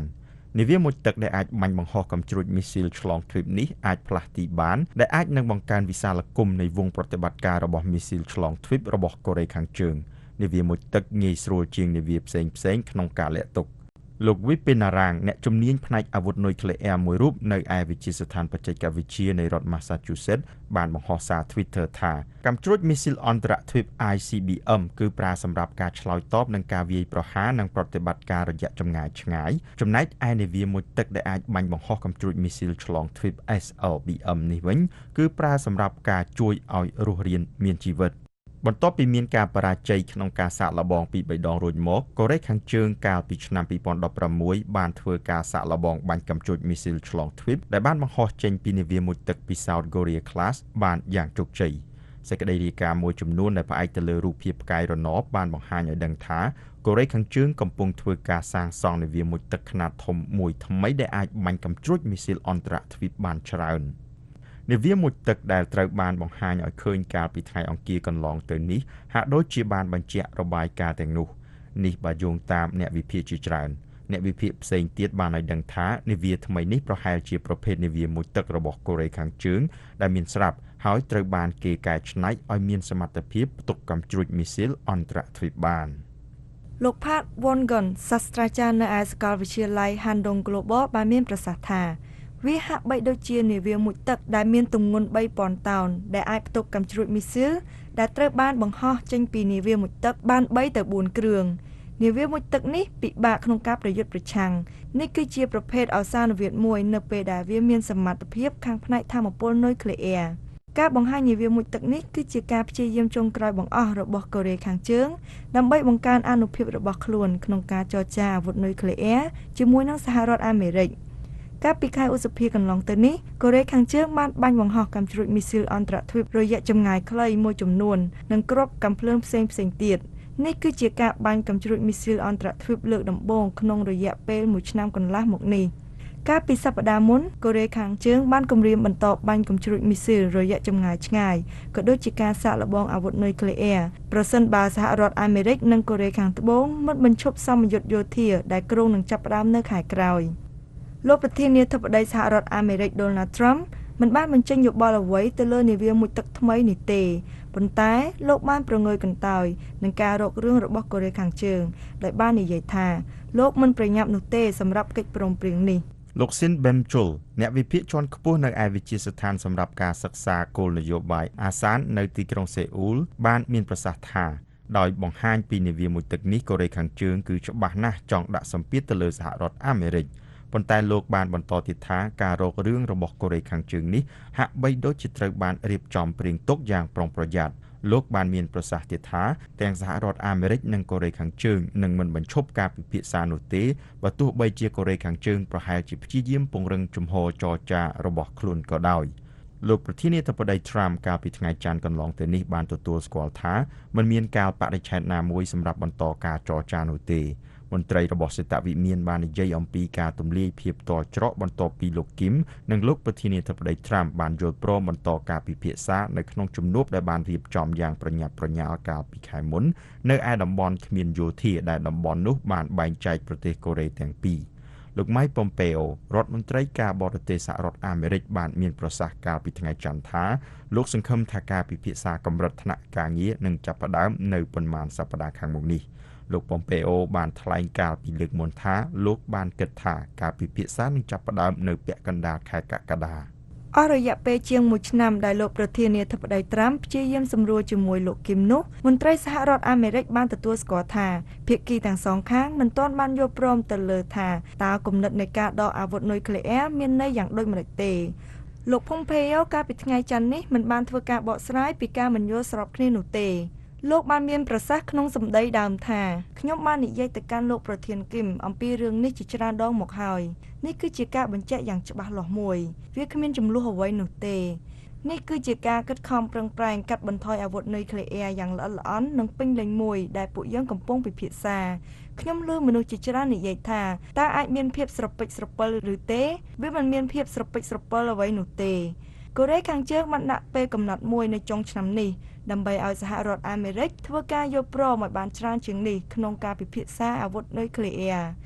នាវាមុជទឹកដែលអាចបាញ់បង្ហោះកាំជ្រួចមីស៊ីលឆ្លងទ្វីបនេះអាចផ្លាស់ទីបានដែលអាចនឹងបង្កើនវិសាលគមនៃវងប្រតិបត្តិការរបស់មីស៊ីលឆ្លងទ្វីបរបស់កូរ៉េខាងជើងនាវាមុជទឹកងាយស្រួលជាងនាវាផ្សេងផ្សេងក្នុងការលាក់ទុកលោកវិពិណារាងអ្នកជំនាញផ្នែកអាវុធនុយក្លេអ៊ែរមួយរូបនៅឯវិទ្យាស្ថានបច្ចេកវិទ្យានៃរដ្ឋ Massachusetts បានបង្ហោះសារ Twitter ថាកាំជ្រួចមីស៊ីលអន្តរទ្វីប I C B M គឺប្រើសម្រាប់ការឆ្លើយតបនឹងការវាយប្រហារនិងប្រតិបត្តិការរយៈចម្ងាយឆ្ងាយចំណែកឯនាវាមុជទឹកដែលអាចបាញ់បង្ហោះកាំជ្រួចមីស៊ីលឆ្លងទ្វីប S L B M នេះវិញគឺប្រើសម្រាប់ការជួយឲ្យរស់រានមានជីវិតបន្ទាប់ពីមានការបរាជ័យក្នុងការសាកល្បងពីរបីដងរួចមកកូរ៉េខាងជើងកាលពីឆ្នាំពីរពាន់ដប់ប្រាំមួយបានធ្វើការសាកល្បងបាញ់កាំជ្រួចមីស៊ីលឆ្លងទ្វីបដែលបានបង្ហោះចេញពីនាវាមុជទឹកពី South Korea Class បានយ៉ាងជោគជ័យសេចក្តីរាយការណ៍មួយចំនួនដែលផ្អែកទៅលើរូបភាពផ្កាយរណបបានបង្ហាញឲ្យដឹងថាកូរ៉េខាងជើងកំពុងធ្វើការសាងសង់នាវាមុជទឹកខ្នាតធំមួយថ្មីដែលអាចបាញ់កាំជ្រួចមីស៊ីលអន្តរទ្វីបបានច្រើននាវាមុជទឹកដែលត្រូវបានបង្ហាញឲ្យឃើញកាលពីថ្ងៃអង្គារកន្លងទៅនេះហាក់ដូចជាបានបញ្ជាក់របាយការណ៍ទាំងនោះនេះបើយោងតាមអ្នកវិភាគជាច្រើនអ្នកវិភាគផ្សេងទៀតបានឲ្យដឹងថានាវាថ្មីនេះប្រហែលជាប្រភេទនាវាមុជទឹករបស់កូរ៉េខាងជើងដែលមានស្រាប់ហើយត្រូវបានគេកែច្នៃឲ្យមានសមត្ថភាពផ្ទុកកាំជ្រួចមីស៊ីលអន្តរទ្វីបបានលោកផាតវ៉ុនហ្គនសាស្ត្រាចារ្យនៅឯសាកលវិទ្យាល័យ Handong Global បានមានប្រសាសន៍ថាវាហាក់បីដូចជានាវាមុជទឹកដែលមានទម្ងន់បីពាន់តោនដែលអាចផ្ទុកកាំជ្រួចមីស៊ីលដែលត្រូវបានបង្ហោះចេញពីនាវាមុជទឹកបានបីទៅបួនគ្រឿងនាវាមុជទឹកនេះពិបាកក្នុងការប្រយុទ្ធប្រឆាំងនេះគឺជាប្រភេទអសានវាទមួយនៅពេលដែលវាមានសមត្ថភាពខាងផ្នែកថាមពលនុយក្លេអ៊ែរការបង្ហាញនាវាមុជទឹកនេះគឺជាការព្យាយាមចុងក្រោយបង្អស់របស់កូរ៉េខាងជើងដើម្បីបង្កើនអានុភាពរបស់ខ្លួនក្នុងការចរចាអាវុធនុយក្លេអ៊ែរជាមួយនឹងសហរដ្ឋអាមេរិកកាលពីខែឧសភាកន្លងទៅនេះកូរ៉េខាងជើងបានបាញ់បង្ហោះកាំជ្រួចមីស៊ីលអន្តរទ្វីបរយៈចម្ងាយខ្លីមួយចំនួននិងគ្រាប់កាំភ្លើងផ្សេងផ្សេងទៀតនេះគឺជាការបាញ់កាំជ្រួចមីស៊ីលអន្តរទ្វីបលើកដំបូងក្នុងរយៈពេលមួយឆ្នាំកន្លះមកនេះកាលពីសប្តាហ៍មុនកូរ៉េខាងជើងបានគម្រាមបន្តបាញ់កាំជ្រួចមីស៊ីលរយៈចម្ងាយឆ្ងាយក៏ដូចជាការសាកល្បងអាវុធនុយក្លេអ៊ែរប្រសិនបើសហរដ្ឋអាមេរិកនិងកូរ៉េខាងត្បូងមិនបញ្ឈប់សម្ពយុទ្ធយោធាដែលគ្រោងនឹងចាប់ផ្ដើមនៅខែក្រោយលោកប្រធានាធិបតីសហរដ្ឋអាមេរិក Donald Trump មិនបានបញ្ចេញយោបល់អ្វីទៅលើនាវាមុជទឹកថ្មីនេះទេប៉ុន្តែលោកបានប្រងើយកន្តើយនឹងការរករឿងរបស់កូរ៉េខាងជើងដោយបាននិយាយថាលោកមិនប្រញាប់នោះទេសម្រាប់កិច្ចព្រមព្រៀងនេះលោក Sin Bemchul អ្នកវិភាគជាន់ខ្ពស់នៅឯវិទ្យាស្ថានសម្រាប់ការសិក្សាគោលនយោបាយអាស៊ាននៅទីក្រុងសេអ៊ូលបានមានប្រសាសន៍ថាដោយបង្ហាញពីនាវាមុជទឹកនេះកូរ៉េខាងជើងគឺច្បាស់ណាស់ចង់ដាក់សម្ពាធទៅលើសហរដ្ឋអាមេរិកប៉ុន្តែលោកបានបន្តទៀតថាការរករឿងរបស់កូរ៉េខាងជើងនេះហាក់បីដូចជាត្រូវបានរៀបចំព្រៀងទុកយ៉ាងប្រុងប្រយ័ត្នលោកបានមានប្រសាសន៍ទៀតថាទាំងសហរដ្ឋអាមេរិកនិងកូរ៉េខាងជើងនឹងមិនបញ្ឈប់ការពិភាក្សានោះទេបើទោះបីជាកូរ៉េខាងជើងប្រហែលជាព្យាយាមពង្រឹងជំហរចរចារបស់ខ្លួនក៏ដោយលោកប្រធានាធិបតី Trump កាលពីថ្ងៃច័ន្ទកន្លងទៅនេះបានទទួលស្គាល់ថាមិនមានកាលបរិច្ឆេទណាមួយសម្រាប់បន្តការចរចានោះទេមន្ត្រីរបស់សេតវិមានបាននិយាយអំពីការទម្លាយភាពតច្រកបន្ទាប់ពីលោកគីមនិងលោកប្រធានាធិបតី Trump បានយល់ព្រមបន្តការពិភាក្សានៅក្នុងជំនួបដែលបានរៀបចំយ៉ាងប្រញាប់ប្រញាល់កាលពីខែមុននៅឯតំបន់គ្មានយោធាដែលតំបន់នោះបានបែងចែកប្រទេសកូរ៉េទាំងពីរលោក Mike Pompeo រដ្ឋមន្ត្រីការបរទេសសហរដ្ឋអាមេរិកបានមានប្រសាសន៍កាលពីថ្ងៃច័ន្ទថាលោកសង្ឃឹមថាការពិភាក្សាកម្រិតថ្នាក់ការងារនឹងចាប់ផ្ដើមនៅប៉ុន្មានសប្តាហ៍ខាងមុខនេះលោក Pompeo បានថ្លែងកាលពីលើកមុនថាលោកបានគិតថាការពិភាក្សានឹងចាប់ផ្ដើមនៅពាក់កណ្ដាលខែកក្កដាអស់រយៈពេលជាងមួយឆ្នាំដែលលោកប្រធានាធិបតី Trump ព្យាយាមសម្រួលជាមួយលោកគីមនោះមន្ត្រីសហរដ្ឋអាមេរិកបានទទួលស្គាល់ថាភាគីទាំងសងខាងមិនទាន់បានយល់ព្រមទៅលើថាតើគំនិតនៃការដកអាវុធនុយក្លេអ៊ែរមានន័យយ៉ាងដូចម្តេចទេលោក Pompeo កាលពីថ្ងៃច័ន្ទនេះមិនបានធ្វើការបកស្រាយពីការមិនយល់ស្របគ្នានោះទេលោកបានមានប្រសាសន៍ក្នុងសម្ដីដើមថាខ្ញុំបាននិយាយទៅកាន់លោកប្រធានគីមអំពីរឿងនេះជាច្រើនដងមកហើយនេះគឺជាការបញ្ជាក់យ៉ាងច្បាស់លាស់មួយវាគ្មានចំនួនអ្វីនោះទេនេះគឺជាការខិតខំប្រឹងប្រែងកាត់បន្ថយអាវុធនុយក្លេអ៊ែរយ៉ាងល្អិតល្អន់និងពេញលេញមួយដែលពួកយើងកំពុងពិភាក្សាខ្ញុំឮមនុស្សជាច្រើននិយាយថាតើអាចមានភាពស្រពេចស្រពិលឬទេវាមិនមានភាពស្រពេចស្រពិលអ្វីនោះទេកូរ៉េខាងជើងបានដាក់ពេលកំណត់មួយនៅចុងឆ្នាំនេះដើម្បីឲ្យសហរដ្ឋអាមេរិកធ្វើការយល់ព្រមឲ្យបានច្រើនជាងនេះក្នុងការពិភាក្សាអាវុធនុយក្លេអ៊ែរ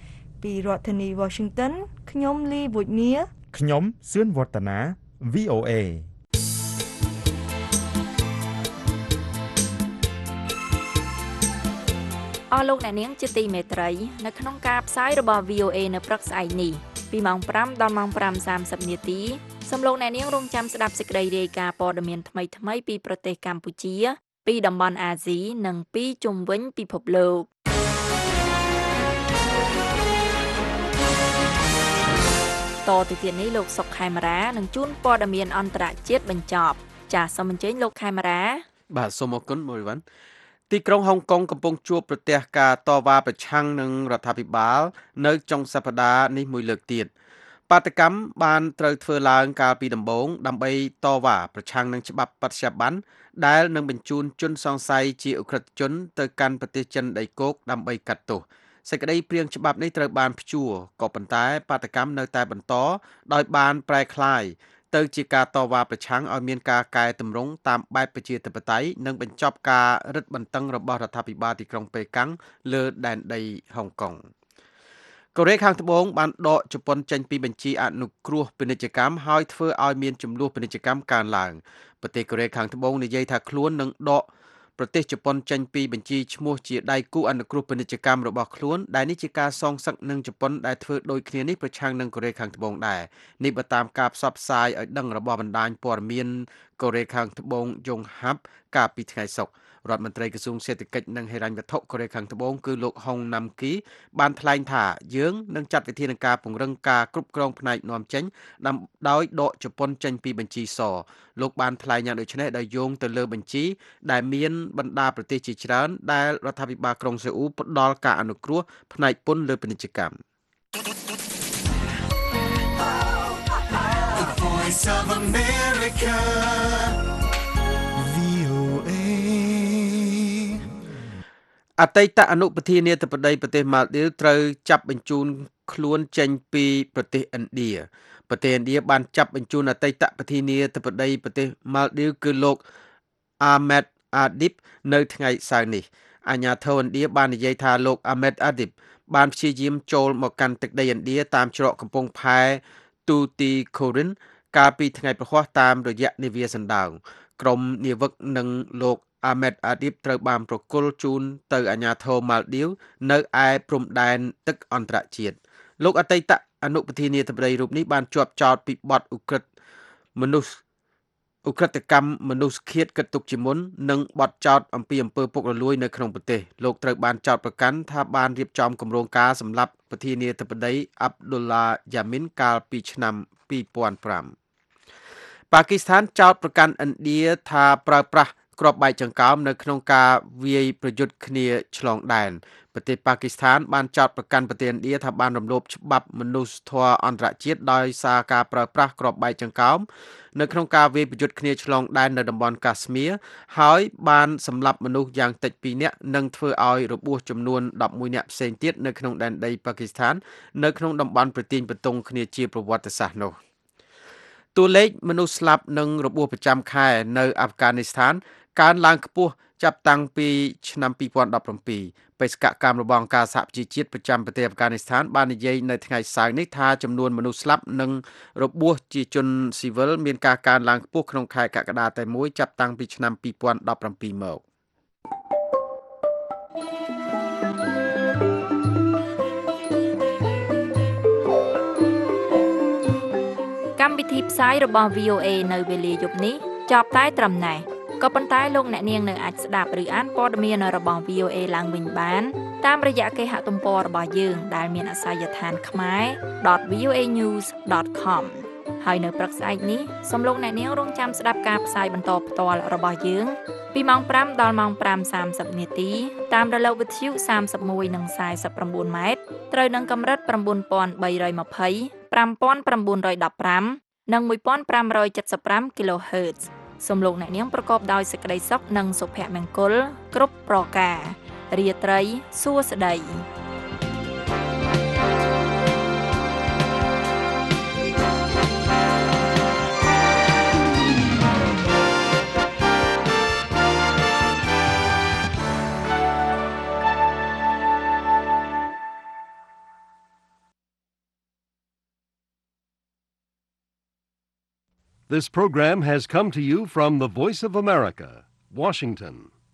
ពីរដ្ឋធានី Washington ខ្ញុំលីវូចមៀខ្ញុំសឿនវឌ្ឍនា វី អូ เอអស់លោកអ្នកនាងជាទីមេត្រីនៅក្នុងការផ្សាយរបស់ វី អូ เอ នៅព្រឹកស្អែកនេះពីម៉ោងfiveដល់ម៉ោងfiveសាមសិបនាទីសូមលោកអ្នកនាងរងចាំស្ដាប់សេចក្តីរាយការណ៍ព័ត៌មានថ្មីៗពីប្រទេសកម្ពុជាពីតំបន់អាស៊ីនិងពីជុំវិញពិភពលោកតទៅទៀតនេះលោកសុកខេមរានឹងជួនព័ត៌មានអន្តរជាតិបញ្ចប់ចាសសូមអញ្ជើញលោកខេមរាបាទសូមអរគុណមួយវ៉ាន់ទីក្រុងហុងកុងកំពុងជួបប្រទះការតវ៉ាប្រឆាំងនឹងរដ្ឋាភិបាលនៅចុងសប្តាហ៍នេះមួយលើកទៀតបាតកម្មបានត្រូវធ្វើឡើងកាលពីដំបូងដើម្បីតវ៉ាប្រឆាំងនឹងច្បាប់បត្យាប័ន្នដែលនឹងបញ្ជូនជនសង្ស័យជាអ ுக ្រិតជនទៅកាន់ប្រទេសចិនដីគោកដើម្បីកាត់ទោសសេចក្តីព្រាងច្បាប់នេះត្រូវបានព្យួរក៏ប៉ុន្តែបាតកម្មនៅតែបន្តដោយបានប្រែក្លាយទៅជាការតវ៉ាប្រឆាំងឲ្យមានការកែតម្រង់តាមបែបប្រជាធិបតេយ្យនិងបញ្ចប់ការរឹតបន្តឹងរបស់រដ្ឋាភិបាលទីក្រុងប៉េកាំងលើដែនដីហុងកុងកូរ៉េខាងត្បូងបានដកជប៉ុនចេញពីបញ្ជីអនុគ្រោះពាណិជ្ជកម្មហើយធ្វើឲ្យមានចំនួនពាណិជ្ជកម្មកើនឡើងប្រទេសកូរ៉េខាងត្បូងនិយាយថាខ្លួននឹងដកប្រទេសជប៉ុនចេញពីបញ្ជីឈ្មោះជាដៃគូអនុគ្រោះពាណិជ្ជកម្មរបស់ខ្លួនដែលនេះជាការសងសឹកនឹងជប៉ុនដែលធ្វើដូចគ្នានេះប្រឆាំងនឹងកូរ៉េខាងត្បូងដែរនេះបើតាមការផ្សព្វផ្សាយឲ្យដឹងរបស់បណ្ដាញព័ត៌មានកូរ៉េខាងត្បូងយងហាប់កាលពីថ្ងៃសុក្ររដ្ឋមន្ត្រីក្រសួងសេដ្ឋកិច្ចនិងហិរញ្ញវត្ថុកូរ៉េខាងត្បូងគឺលោកហុងណាំគីបានថ្លែងថាយើងនឹងចាត់វិធានការពង្រឹងការគ្រប់គ្រងផ្នែកនាំចេញដោយដកជប៉ុនចេញពីបញ្ជីសលោកបានថ្លែងយ៉ាងដូចនេះដោយយោងទៅលើបញ្ជីដែលមានបណ្ដាប្រទេសជាច្រើនដែលរដ្ឋាភិបាលក្រុងសេអ៊ូលផ្ដល់ការអនុគ្រោះផ្នែកពន្ធលើពាណិជ្ជកម្មអតីតអនុប្រធានាធិបតីប្រទេសម៉ាល់ឌីវត្រូវចាប់បញ្ជូនខ្លួនចេញពីប្រទេសឥណ្ឌាប្រទេសឥណ្ឌាបានចាប់បញ្ជូនអតីតប្រធានាធិបតីប្រទេសម៉ាល់ឌីវគឺលោកអាមេតអាឌីបនៅថ្ងៃសៅរ៍នេះអាជ្ញាធរឥណ្ឌាបាននិយាយថាលោកអាមេតអាឌីបបានព្យាយាមចូលមកកាន់ទឹកដីឥណ្ឌាតាមច្រកកំពង់ផែទូទីខូរិនកាលពីថ្ងៃប្រហ័សតាមរយៈនាវាសណ្ដោងក្រុមនាវិកនិងលោកអាមេតអាឌីបត្រូវបានប្រគល់ជូនទៅអាជ្ញាធរម៉ាល់ឌីវនៅឯព្រំដែនទឹកអន្តរជាតិលោកអតីតអនុប្រធានាធិបតីរូបនេះបានជាប់ចោទពីបទឧក្រិដ្ឋមនុស្សឧក្រិដ្ឋកម្មមនុស្សឃាតកិត្តទុកជាមុននិងបទចោទអំពីអំពើពុករលួយនៅក្នុងប្រទេសលោកត្រូវបានចោទប្រកាន់ថាបានរៀបចំគម្រោងការសម្លាប់ប្រធានាធិបតីអាប់ឌុលឡាយ៉ាមីនកាលពីឆ្នាំtwo thousand fiveប៉ាគីស្ថានចោទប្រកាន់ឥណ្ឌាថាប្រើប្រាស់គ្រាប់បែកចង្កោមនៅក្នុងការវាយប្រយុទ្ធគ្នាឆ្លងដែនប្រទេសប៉ាគីស្ថានបានចោទប្រកាន់ប្រទេសឥណ្ឌាថាបានរំលោភច្បាប់មនុស្សធម៌អន្តរជាតិដោយសារការប្រើប្រាស់គ្រាប់បែកចង្កោមនៅក្នុងការវាយប្រយុទ្ធគ្នាឆ្លងដែននៅតំបន់កាស្មៀរហើយបានសម្លាប់មនុស្សយ៉ាងតិចtwoនាក់និងធ្វើឲ្យរបួសចំនួនelevenនាក់ផ្សេងទៀតនៅក្នុងដែនដីប៉ាគីស្ថាននៅក្នុងតំបន់ប្រទាញបន្ទង់គ្នាជាប្រវត្តិសាស្ត្រនោះតួលេខមនុស្សស្លាប់និងរបួសប្រចាំខែនៅអាហ្វហ្គានីស្ថានកើនឡើងខ្ពស់ចាប់តាំងពីឆ្នាំtwo thousand seventeenបេសកកម្មរបស់អង្គការសហប្រជាជាតិប្រចាំប្រទេសអាហ្វហ្គានីស្ថានបាននិយាយនៅថ្ងៃសៅរ៍នេះថាចំនួនមនុស្សស្លាប់និងរបួសជាជនស៊ីវិលមានការកើនឡើងខ្ពស់ក្នុងខែកក្កដាតែមួយចាប់តាំងពីឆ្នាំtwo thousand seventeenមកកម្មវិធីផ្សាយរបស់ វី អូ เอ នៅវេលាយប់នេះចប់តែត្រឹមណេះក៏ប៉ុន្តែលោកអ្នកនាងនៅអាចស្ដាប់ឬអានព័ត៌មានរបស់ វី អូ เอ ឡើងវិញបានតាមរយៈគេហទំព័ររបស់យើងដែលមានអាសយដ្ឋាន ខ្មែរ dot v o a news dot com ហើយនៅព្រឹកស្អែកនេះសូមលោកអ្នកនាងរងចាំស្ដាប់ការផ្សាយបន្តផ្ទាល់របស់យើងពីម៉ោងfiveដល់ម៉ោងfiveសាមសិបនាទីតាមរលកវិទ្យុthirty-oneនិងforty-nineម៉ែត្រត្រូវនឹងកម្រិតnine thousand three hundred twenty, five thousand nine hundred fifteenនិងfifteen seventy-five kilohertz សូមលោកអ្នកនាងប្រកបដោយសេចក្តីសុខនិងសុភមង្គលគ្រប់ប្រការរាត្រីសួស្តី This program has come to you from the Voice of America, Washington.